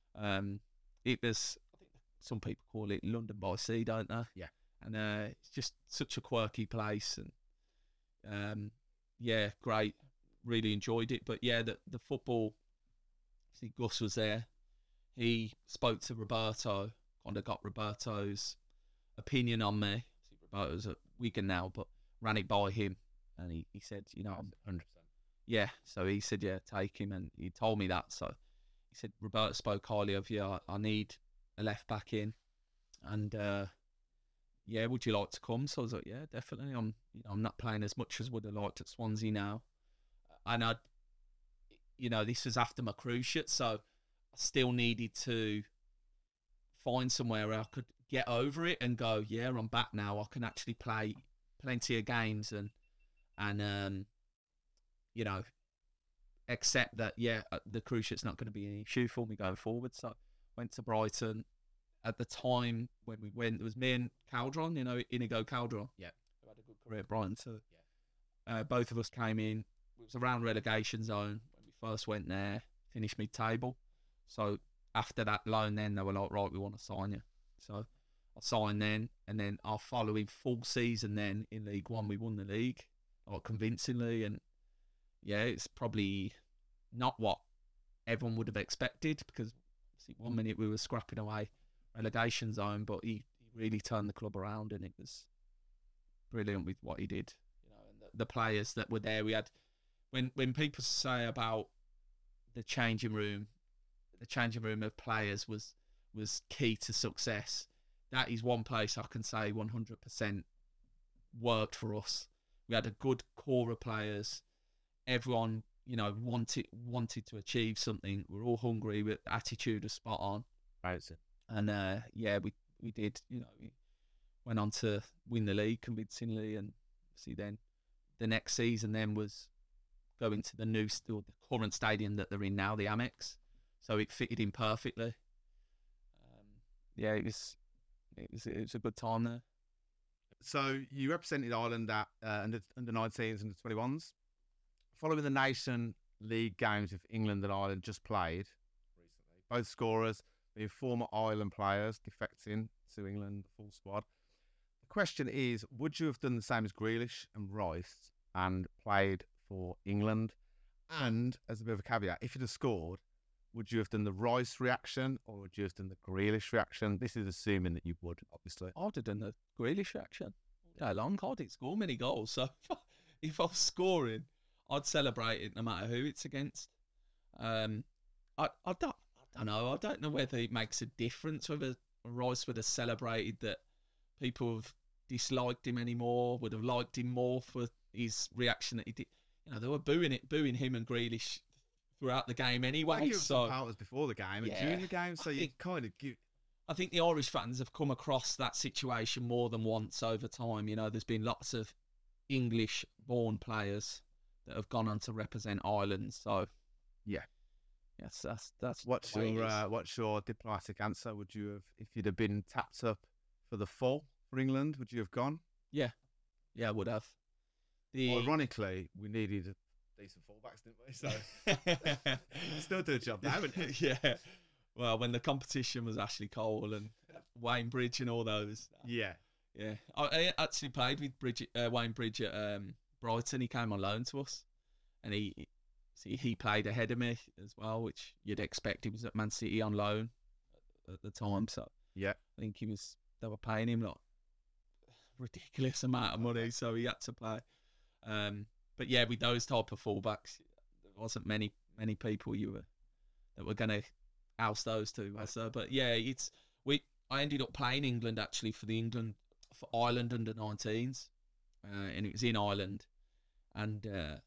It was, I think some people call it London by Sea, don't they? Yeah. And it's just such a quirky place, and yeah, great. Really enjoyed it. But yeah, the football. See, Gus was there. He spoke to Roberto. Kind of got Roberto's opinion on me. See, Roberto's at Wigan now, but ran it by him, and he said, you know, I'm 100%. yeah. So he said, yeah, take him, and he told me that. So he said, Roberto spoke highly of you. I need a left back in, and yeah, would you like to come? So I was like, yeah, definitely. I'm not playing as much as would have liked at Swansea now, and this was after my cruciate, so I still needed to find somewhere where I could get over it and go, yeah, I'm back now. I can actually play plenty of games and accept that, yeah, the cruciate's not going to be an issue for me going forward. So went to Brighton. At the time when we went, it was me and Caldron, Inigo Caldron. Yeah. Who had a good career at Brighton too. Yeah. Both of us came in. It was around relegation zone when we first went there, finished mid-table. So after that loan then, they were like, right, we want to sign you. So I signed then, and then our following full season then in League One, we won the league, convincingly. And yeah, it's probably not what everyone would have expected, because obviously 1 minute we were scrapping away relegation zone, but he really turned the club around, and it was brilliant with what he did. And the players that were there, we had, when people say about the changing room of players was key to success. That is one place I can say 100% worked for us. We had a good core of players. Everyone, wanted to achieve something. We're all hungry. With attitude was spot on. Right. And yeah, we did. We went on to win the league convincingly, and obviously then the next season then was going to the current stadium that they're in now, the Amex. So it fitted in perfectly. It was a good time there. So you represented Ireland at under 19s, under 21s. Following the Nation League games with England and Ireland just played recently, both scorers being former Ireland players defecting to England, the full squad. The question is, would you have done the same as Grealish and Rice and played for England? And as a bit of a caveat, if you'd have scored, would you have done the Rice reaction or would you have done the Grealish reaction? This is assuming that you would, obviously. I'd have done the Grealish reaction. Yeah, long I didn't score many goals, so if I was scoring, I'd celebrate it no matter who it's against. I don't know. I don't know whether it makes a difference whether Rice would have celebrated that people have disliked him anymore, would have liked him more for his reaction that he did. You know, they were booing him and Grealish throughout the game anyway. I think it was so supporters before the game and during the game, so you kind of give. I think the Irish fans have come across that situation more than once over time. You know, there's been lots of English-born players that have gone on to represent Ireland. So, yeah, yes, that's what's your diplomatic answer? Would you have, if you'd have been tapped up for the full for England, would you have gone? Yeah, I would have. Ironically, we needed decent fullbacks, didn't we? So still do a job now, haven't you? Yeah. Well, when the competition was Ashley Cole and Wayne Bridge and all those. Yeah. I actually played with Wayne Bridge at Brighton. He came on loan to us, and he played ahead of me as well, which you'd expect. He was at Man City on loan at the time, so yeah, I think they were paying him like ridiculous amount of money, so he had to play. But yeah, with those type of fullbacks, there wasn't many people that were going to oust those two. So, but yeah, I ended up playing England actually for Ireland under 19s, and it was in Ireland, and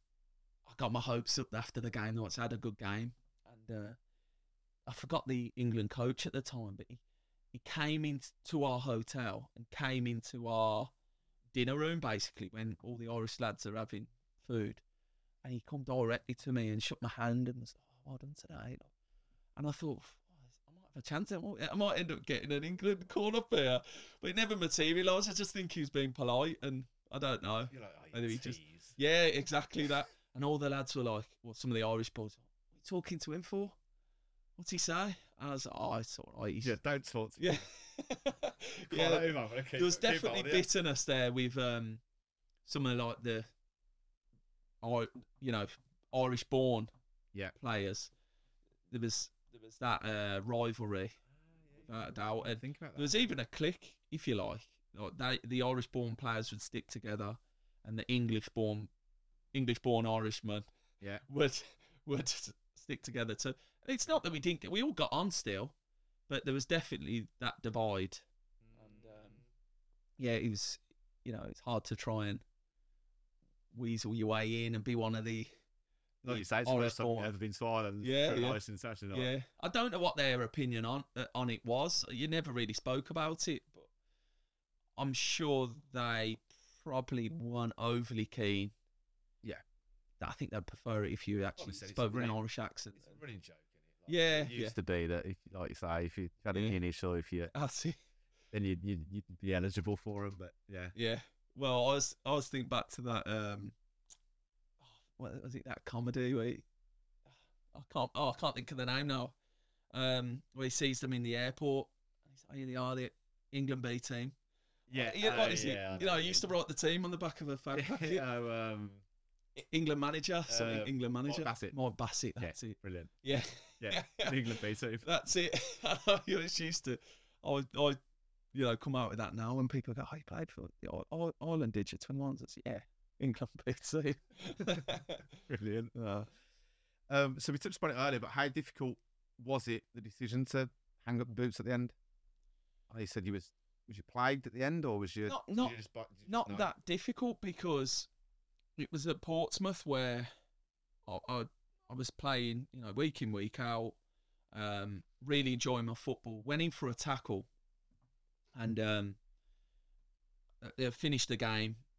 I got my hopes up after the game. I had a good game, and I forgot the England coach at the time, but he came into our hotel and came into our dinner room basically when all the Irish lads are having food, and he come directly to me and shook my hand and was like, "Oh, well done today." And I thought, I might have a chance. I might end up getting an England call up here, but it never materialised. I just think he was being polite, and I don't know. You're like, Maybe yeah, exactly that. And all the lads were like, well, some of the Irish boys, what are you talking to him for? What's he say? And I was like, oh, it's all right. Yeah, don't talk to me. Yeah. There was definitely bitterness there with some of like the, Irish-born players. There was that rivalry, without a doubt. And Think about that. there was even a clique, if you like. The Irish-born players would stick together, and the English-born Irishmen would stick together too. It's not that we all got on still, but there was definitely that divide. And it was, it's hard to try and weasel your way in and be one of the. Like you say, it's the first time you've ever been to Ireland. Yeah. Yeah. I don't know what their opinion on it was. You never really spoke about it, but I'm sure they probably weren't overly keen. Yeah. I think they'd prefer it if you actually spoke with an Irish accent. It's a running joke, isn't it? It used to be that, if, like you say, if you had a Guinness or if you, then you'd be eligible for them. But yeah. Yeah. Well, I was thinking back to that. What was it? That comedy where I can't think of the name now. Where he sees them in the airport. And he's like, here they are, the England B team. Yeah. What is it? I used to write the team on the back of a fag packet. England manager, something England manager. Mike Bassett, that's it. Brilliant. Yeah. Yeah. England B team. That's it. I used to, I come out with that now when people go, "Oh, you played for the Ireland, did you? 21s?" It's England B team. Brilliant. So we touched upon it earlier, but how difficult was it, the decision to hang up the boots at the end? I know you said was you plagued at the end, or was you not that difficult, because it was at Portsmouth where I was playing, week in, week out, really enjoying my football. Went in for a tackle, and they finished the game.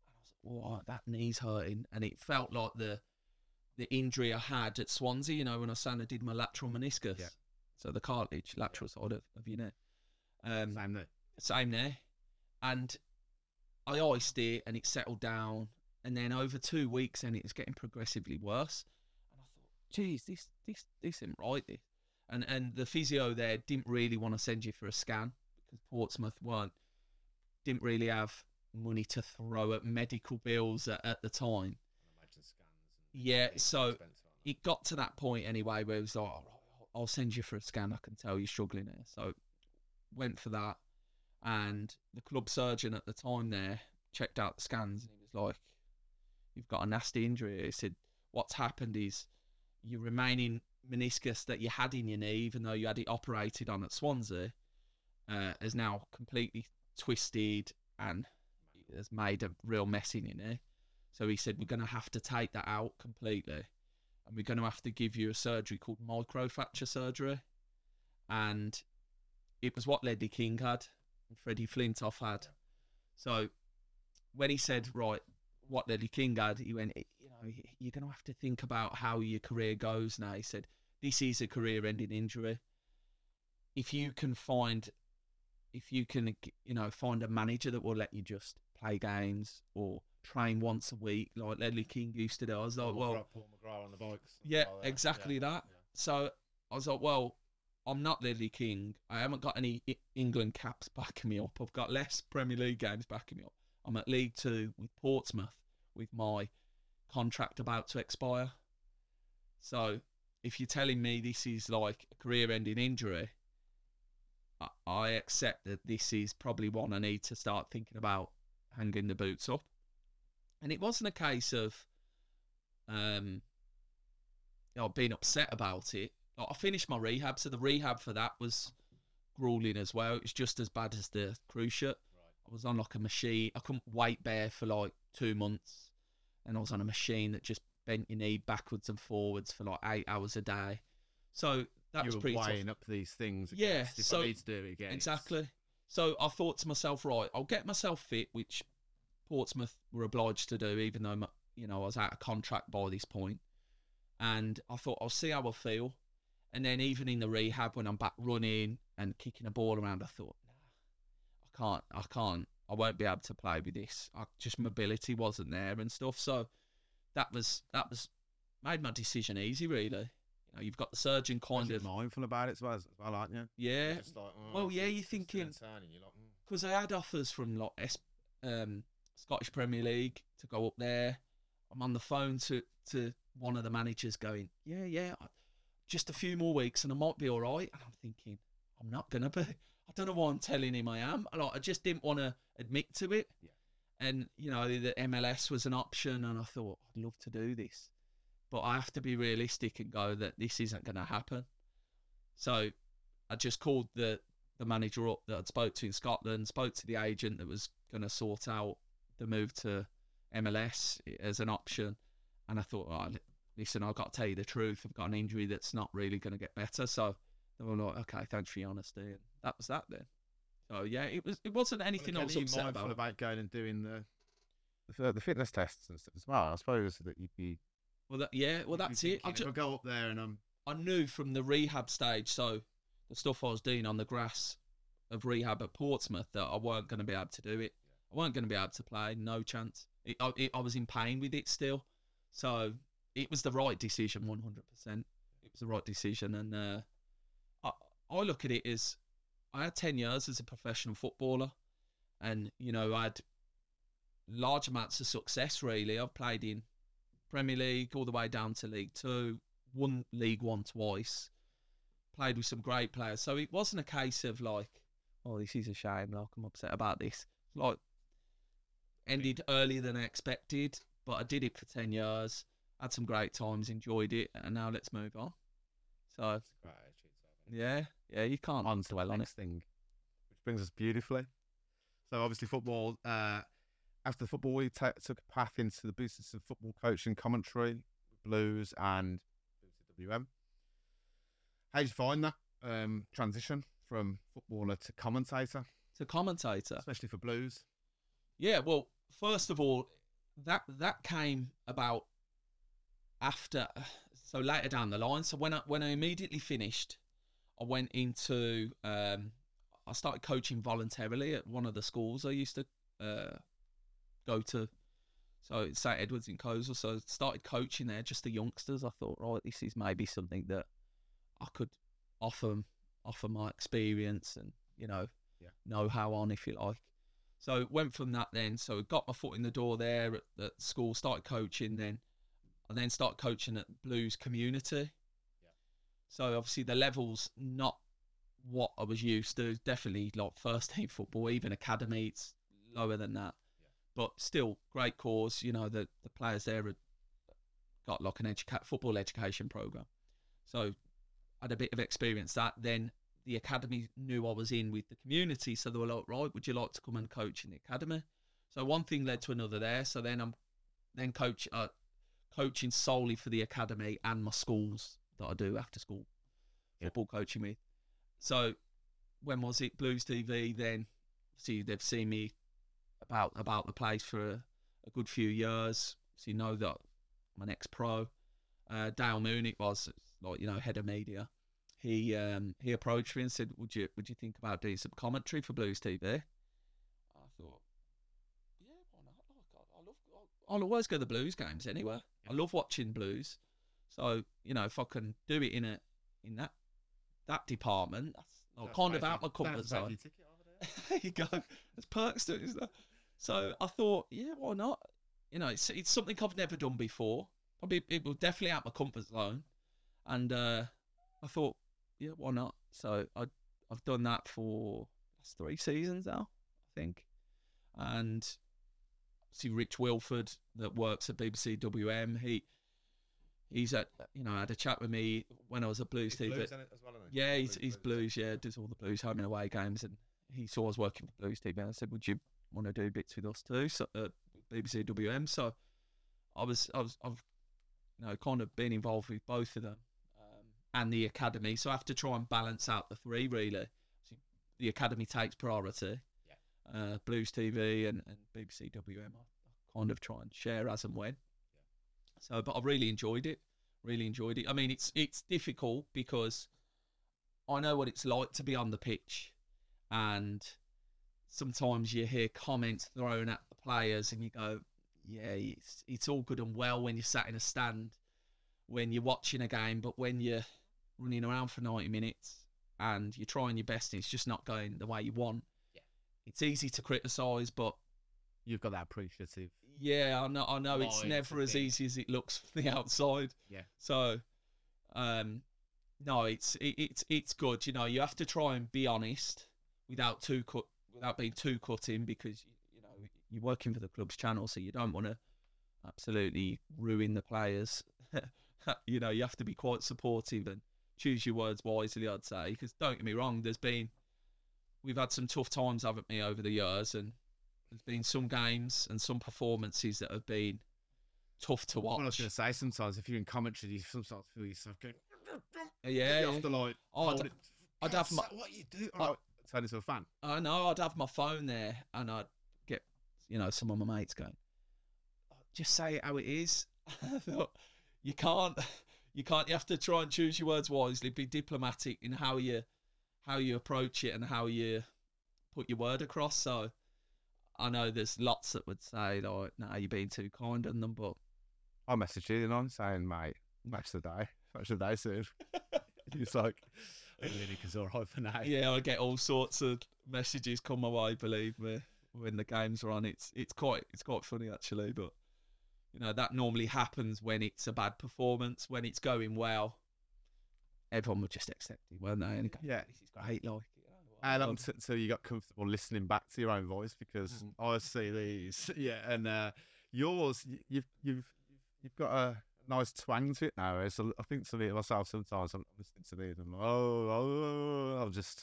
oh, that knee's hurting. And it felt like the injury I had at Swansea, you know, when I saying I did my lateral meniscus. Yeah. So the cartilage, lateral side of your knee. Same there. Same there. And I iced it and it settled down. And then over 2 weeks, and it was getting progressively worse. And I thought, geez, this isn't right. This. And the physio there didn't really want to send you for a scan because Portsmouth didn't really have money to throw at medical bills at the time. Imagine scans. Yeah, so expensive, aren't they? it got to that point anyway where it was like, oh, I'll send you for a scan. I can tell you're struggling there. So went for that. And the club surgeon at the time there checked out the scans and he was like, you've got a nasty injury. He said, what's happened is your remaining meniscus that you had in your knee, even though you had it operated on at Swansea, has now completely twisted and has made a real mess in your knee. So he said, we're going to have to take that out completely. And we're going to have to give you a surgery called microfracture surgery. And it was what Ledley King had and Freddie Flintoff had. So when he said, right, what Ledley King had, he went, you know, you're going to have to think about how your career goes now. He said, this is a career-ending injury. If you can, you know, find a manager that will let you just play games or train once a week, like Ledley King used to do, I was like, well, Paul McGrath on the bikes. yeah, exactly that. Yeah. So I was like, well, I'm not Ledley King. I haven't got any England caps backing me up. I've got less Premier League games backing me up. I'm at League Two with Portsmouth with my contract about to expire. So if you're telling me this is like a career-ending injury, I accept that this is probably one I need to start thinking about hanging the boots up. And it wasn't a case of you know, being upset about it. Like, I finished my rehab, so the rehab for that was grueling as well. It was just as bad as the cruciate. I was on like a machine. I couldn't weight bear for like 2 months. And I was on a machine that just bent your knee backwards and forwards for like 8 hours a day. So that was pretty tough. weighing up these things. Yeah, If so- I need to do it again. Exactly. So I thought to myself, right, I'll get myself fit, which Portsmouth were obliged to do, even though, you know, I was out of contract by this point. And I thought, I'll see how I feel. And then even in the rehab, when I'm back running and kicking a ball around, I thought, nah, I can't. I won't be able to play with this. Just mobility wasn't there and stuff. So that was made my decision easy, really. You know, you've got the surgeon kind of, mindful about it as well, aren't you? yeah. Just like, Well, yeah, you're it's thinking, gonna turn and you're like, because I had offers from like Scottish Premier League to go up there. I'm on the phone to one of the managers going, yeah, just a few more weeks and I might be all right. And I'm thinking, I'm not going to be. I don't know why I'm telling him I am. I just didn't want to admit to it. Yeah. And, you know, the MLS was an option and I thought, I'd love to do this. But I have to be realistic and go that this isn't going to happen. So I just called the manager up that I'd spoke to in Scotland, spoke to the agent that was going to sort out the move to MLS as an option. And I thought, oh, listen, I've got to tell you the truth. I've got an injury that's not really going to get better. So they were like, okay, thanks for your honesty. And that was that then. So yeah, it wasn't anything I was upset mindful about. going and doing the fitness tests and stuff as well. I suppose that you'd be. Well, that's it. I'll go up there and I knew from the rehab stage, so the stuff I was doing on the grass of rehab at Portsmouth, that I weren't going to be able to do it. I weren't going to be able to play, no chance. I was in pain with it still. So it was the right decision, 100%. It was the right decision. And I look at it as I had 10 years as a professional footballer. And, you know, I had large amounts of success, really. I've played in Premier League all the way down to League Two, won League One twice, played with some great players. So it wasn't a case of like, oh, this is a shame, like I'm upset about this. Like, ended earlier than I expected, but I did it for 10 years, had some great times, enjoyed it, and now let's move on. So, it's a great attitude to have, isn't it? yeah, you can't on to the dwell on it. next thing, which brings us beautifully. So obviously football. After football, we took a path into the business of football coaching, commentary, Blues and WM. How did you find that transition from footballer to commentator, To commentator. especially for Blues? Yeah, well, first of all, that came about after, so later down the line. So when I immediately finished, I went into I started coaching voluntarily at one of the schools I used to go to. So it's St Edward's in Coleshill. So I started coaching there, just the youngsters. I thought, right, this is maybe something that I could offer my experience and know-how on, if you like. So went from that then. So got my foot in the door there at school, started coaching then. I then started coaching at Blues Community. Yeah. So obviously the level's not what I was used to. Definitely like first team football, even academy, it's lower than that. Yeah. But still, great cause. The players there had got like an football education program. So I had a bit of experience that. Then the academy knew I was in with the community, so they were like, right, would you like to come and coach in the academy? So one thing led to another there. So then I'm coaching solely for the academy and my schools that I do after school football coaching with. So when was it? Blues TV then. See, they've seen me about the place for a good few years. So you know that I'm an ex-pro. Dale Moon, it was like, head of media. He approached me and said, would you think about doing some commentary for Blues TV? I thought, yeah, why not? I'll always go to the Blues games anyway. I love watching Blues. So, if I can do it in that department, that's kind of out my comfort zone. There you go. There's perks to it, isn't there? So I thought, yeah, why not? It's something I've never done before. Probably it will definitely out my comfort zone. And I thought, yeah, why not? So I've done that for 3 seasons now, I think. And see Rich Wilford that works at BBC WM. He's had a chat with me when I was at Blues TV. Blues in it as well, isn't he? Yeah, he's Blues. Yeah, does all the Blues home and away games, and he saw I was working for Blues TV. And I said, "Would you want to do bits with us too?" So BBC WM. So I've kind of been involved with both of them and the academy. So I have to try and balance out the three really. So the academy takes priority. Yeah. Blues TV and BBC WM. I kind of try and share as and when. So, but I really enjoyed it. I mean, it's difficult because I know what it's like to be on the pitch, and sometimes you hear comments thrown at the players, and you go, "Yeah, it's all good and well when you're sat in a stand, when you're watching a game, but when you're running around for 90 minutes and you're trying your best, and it's just not going the way you want. Yeah, it's easy to criticise, but You've got that appreciative. yeah, I know it's never as easy as it looks from the outside. Yeah. So, no, it's good. You have to try and be honest without being too cutting, because you're working for the club's channel, so you don't want to absolutely ruin the players. You have to be quite supportive and choose your words wisely, I'd say. Because don't get me wrong, we've had some tough times, haven't we, over the years, and there's been some games and some performances that have been tough to watch. Well, I was going to say, sometimes if you're in commentary, you sometimes feel yourself going, yeah, you have to like, I'd have my, what you do? All right, turn into a fan. I know, I'd have my phone there and I'd get, some of my mates going, just say it how it is. I thought, you can't, you have to try and choose your words wisely, be diplomatic in how you approach it and how you put your word across. So I know there's lots that would say, like, "No, you're being too kind on them," but I messaged you, saying, "Mate, match the day soon." He's like, "Really, because all right for now." Yeah, I get all sorts of messages come my way. Believe me, when the games are on, it's quite funny actually. But that normally happens when it's a bad performance. When it's going well, everyone would just accept it, won't they? And go, yeah, this is great, like. And until you got comfortable listening back to your own voice, because I see these, and yours, you've got a nice twang to it now. So I think to me myself sometimes I'm listening to these and I'm I'll just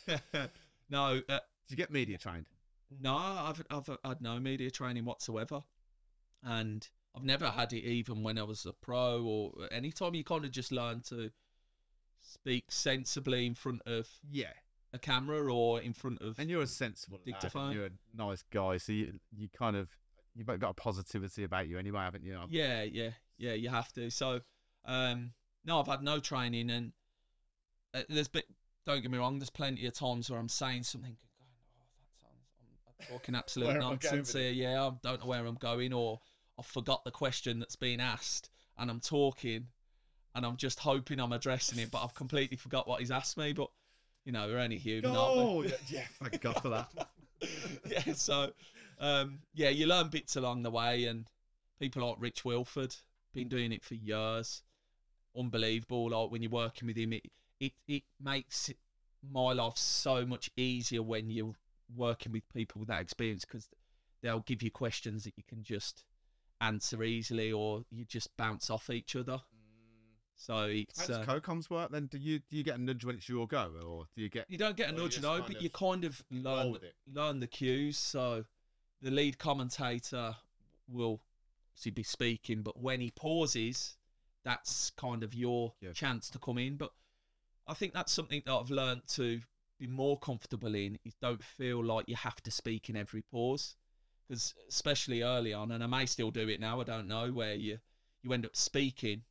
no. Did you get media trained? No, I've had no media training whatsoever, and I've never had it even when I was a pro or any time. You kind of just learn to speak sensibly in front of a camera or in front of, and you're a sensible dictaphone. You're a nice guy, so you kind of, you've got a positivity about you anyway, haven't you? Yeah, you have to. So, no, I've had no training, and don't get me wrong, there's plenty of times where I'm saying something, going, I'm talking absolute Where am I going nonsense with here. Yeah, I don't know where I'm going, or I forgot the question that's being asked, and I'm talking, and I'm just hoping I'm addressing it, but I've completely forgot what he's asked me. But we're only human, aren't we? Yeah, thank God for that. Yeah, so you learn bits along the way, and people like Rich Wilford, been doing it for years, unbelievable. Like when you're working with him, it makes my life so much easier when you're working with people with that experience, because they'll give you questions that you can just answer easily, or you just bounce off each other. So it's how does co-coms work then? Do you get a nudge when it's your go, or do you get? You don't get a nudge, no, but you kind of learn the cues. So the lead commentator will obviously be speaking, but when he pauses, that's kind of your chance to come in. But I think that's something that I've learned to be more comfortable in, is don't feel like you have to speak in every pause, because especially early on, and I may still do it now, I don't know, where you end up speaking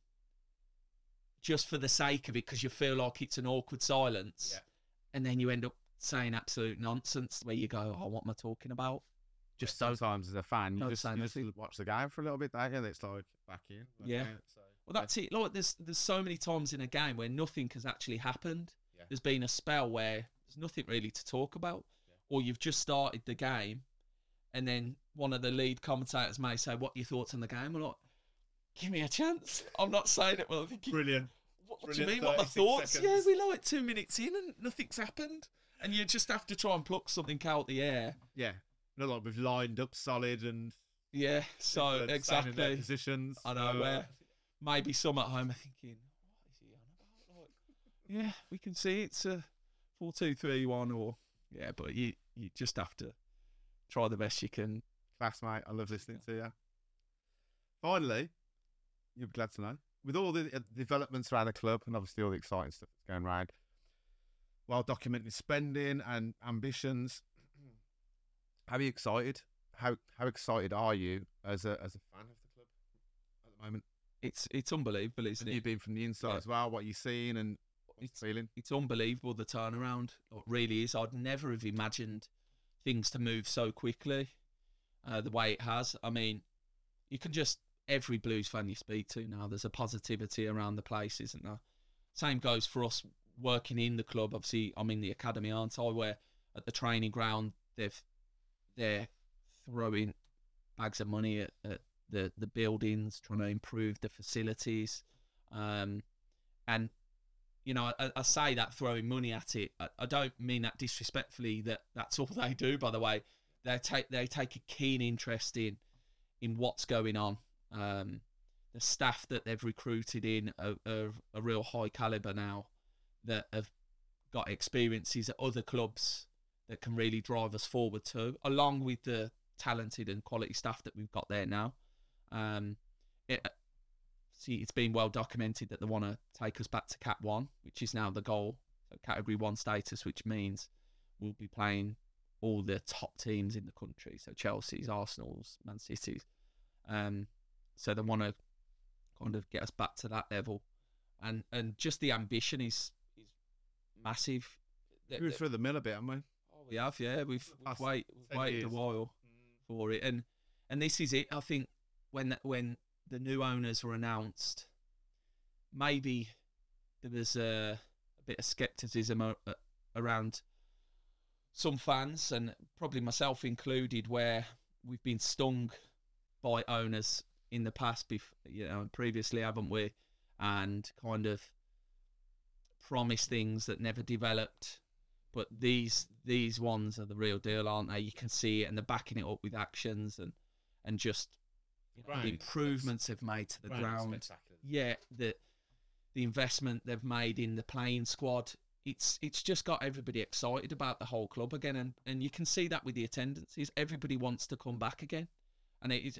just for the sake of it, because you feel like it's an awkward silence, and then you end up saying absolute nonsense where you go, oh, what am I talking about? Just sometimes as a fan, you just nothing. watch the game for a little bit, don't you? It's like back in. Well, that's it. Like there's so many times in a game where nothing has actually happened. Yeah. There's been a spell where there's nothing really to talk about, or you've just started the game, and then one of the lead commentators may say, "What are your thoughts on the game?" I'm like, "Give me a chance." I'm not saying it. Well, Brilliant. What do you mean? What my thoughts? Seconds. Yeah, we're like 2 minutes in and nothing's happened, and you just have to try and pluck something out the air. Yeah, not like we've lined up solid and so exactly their positions. I know where maybe some at home are thinking, what is he on about? Like, we can see it's a 4-2-3-1, or but you just have to try the best you can. Class, mate. I love listening to you. Finally, you'll be glad to know, with all the developments around the club and obviously all the exciting stuff that's going around, while documenting spending and ambitions, how are you excited? How excited are you as a fan of the club at the moment? It's unbelievable, isn't it? You've been from the inside as well. What you're seeing and what you're feeling. It's unbelievable, the turnaround. It really is. I'd never have imagined things to move so quickly, the way it has. I mean, you can just, every Blues fan you speak to now, there's a positivity around the place, isn't there? Same goes for us working in the club. Obviously, I'm in the academy, aren't I? Where at the training ground, they're throwing bags of money at the buildings, trying to improve the facilities, and I say that, throwing money at it. I don't mean that disrespectfully. That's all they do, by the way. They take a keen interest in what's going on. The staff that they've recruited in are a real high caliber now, that have got experiences at other clubs that can really drive us forward too, along with the talented and quality staff that we've got there now. It's been well documented that they want to take us back to Cat 1, which is now the goal, so Category 1 status, which means we'll be playing all the top teams in the country, so Chelsea's, Arsenal's, Man City's. So they want to kind of get us back to that level, and just the ambition is massive. We were through the mill a bit, haven't we? Oh, we have, yeah. We've waited a while for it, and this is it. I think when the new owners were announced, maybe there was a bit of scepticism around some fans, and probably myself included, where we've been stung by owners in the past, previously, haven't we? And kind of promised things that never developed. But these ones are the real deal, aren't they? You can see it, and they're backing it up with actions and just the improvements they've made to the ground. Yeah, the investment they've made in the playing squad. It's just got everybody excited about the whole club again, and you can see that with the attendances. Everybody wants to come back again, and it's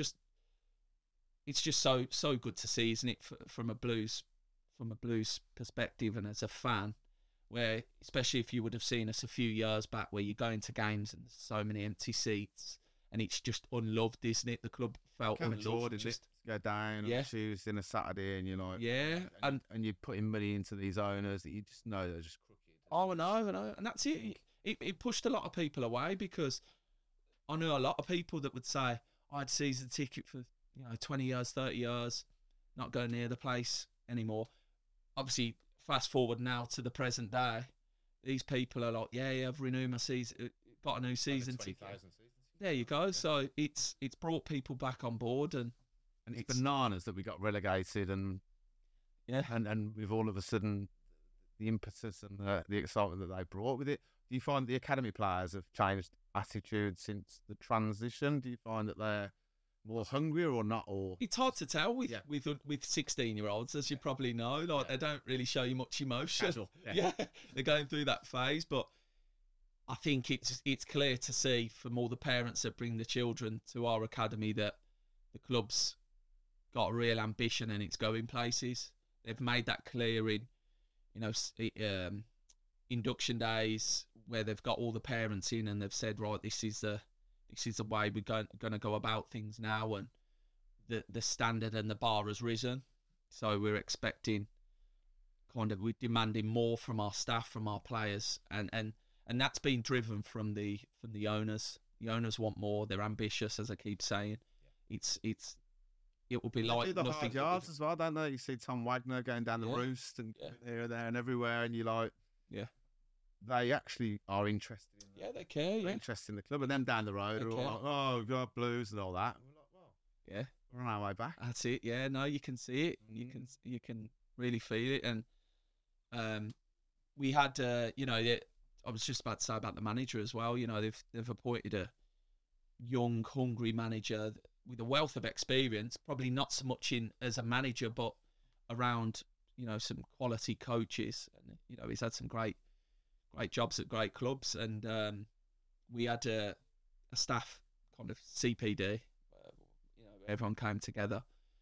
just so good to see, isn't it? From a Blues perspective, and as a fan, where especially if you would have seen us a few years back, where you go into games and there's so many empty seats, and it's just unloved, isn't it? The club felt Kind of unloved. Jordan, Just, go down Yeah. on Tuesday and a Saturday, and you're like, yeah, and and you're putting money into these owners that you just know they're just crooked. oh, I know, and that's it. It pushed a lot of people away, because I knew a lot of people that would say, I'd season ticket for 20 years, 30 years, not going near the place anymore. Obviously, fast forward now to the present day, these people are like, yeah, I've renewed my season, got a new season ticket. 20,000 season tickets. There you go. So it's brought people back on board, and And it's bananas that we got relegated, and and with all of a sudden the impetus and the excitement that they brought with it. Do you find the academy players have changed attitude since the transition? Do you find that they're more hungry or not? Or it's hard to tell with 16-year-olds, as you probably know. Like they don't really show you much emotion. Casual, Yeah, they're going through that phase, but I think it's clear to see from all the parents that bring the children to our academy that the club's got a real ambition and it's going places. They've made that clear in, induction days where they've got all the parents in and they've said, right, this is the way we're going to go about things now, and the standard and the bar has risen. So we're expecting, we're demanding more from our staff, from our players, and that's been driven from the owners. The owners want more. They're ambitious, as I keep saying. It will be they like do the nothing. hard yards as well, don't they? You see Tom Wagner going down the roost and here, there, and everywhere, and you're like, they actually are interested. They care. They're interested in the club, and then down the road They are all care. like, oh, we've got Blues and all that. And we're like, well, we're on our way back. That's it. Yeah, no, you can see it. You can really feel it. And we had, I was just about to say about the manager as well. They've appointed a young, hungry manager with a wealth of experience. Probably not so much as a manager, but around some quality coaches. And he's had some great jobs at great clubs. And we had a staff kind of CPD. Everyone came together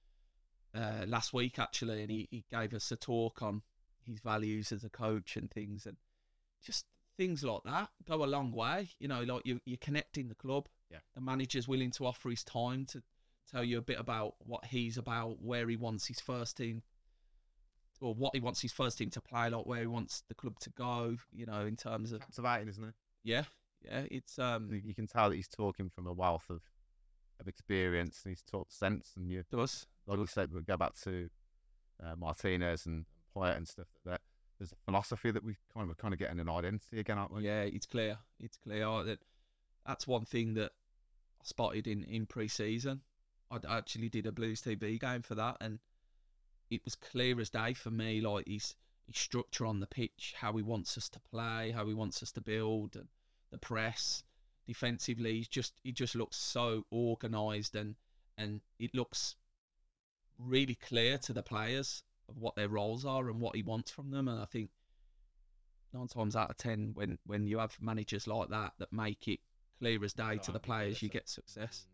last week actually, and he gave us a talk on his values as a coach and things, and just things like that go a long way. Like you're connecting the club. The manager's willing to offer his time to tell you a bit about what he's about, where he wants his first team, or what he wants his first team to play, like where he wants the club to go. In terms of Captivating, isn't it? yeah, it's You can tell that he's talking from a wealth of experience, and he's talked sense. And you, does. like I said, we go back to Martinez and Poyet and stuff. That there's a philosophy that we kind of getting an identity again, aren't we? Yeah, it's clear. It's clear that's one thing that I spotted in pre-season. I actually did a Blues TV game for that, and it was clear as day for me. Like his structure on the pitch, how he wants us to play, how he wants us to build, and the press. Defensively, he just looks so organised, and it looks really clear to the players of what their roles are and what he wants from them. And I think 9 times out of 10, when you have managers like that make it clear as day to the players, you get success.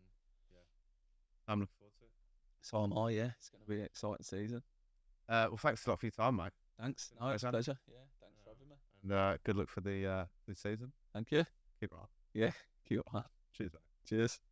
I'm looking forward to it. So am I. Yeah, it's going to be an exciting season. Well, thanks a lot for your time, mate. Thanks. No, it's a pleasure. Yeah, thanks for having me. And good luck for the season. Thank you. Keep it on. Yeah, keep up, man. Cheers, mate. Cheers.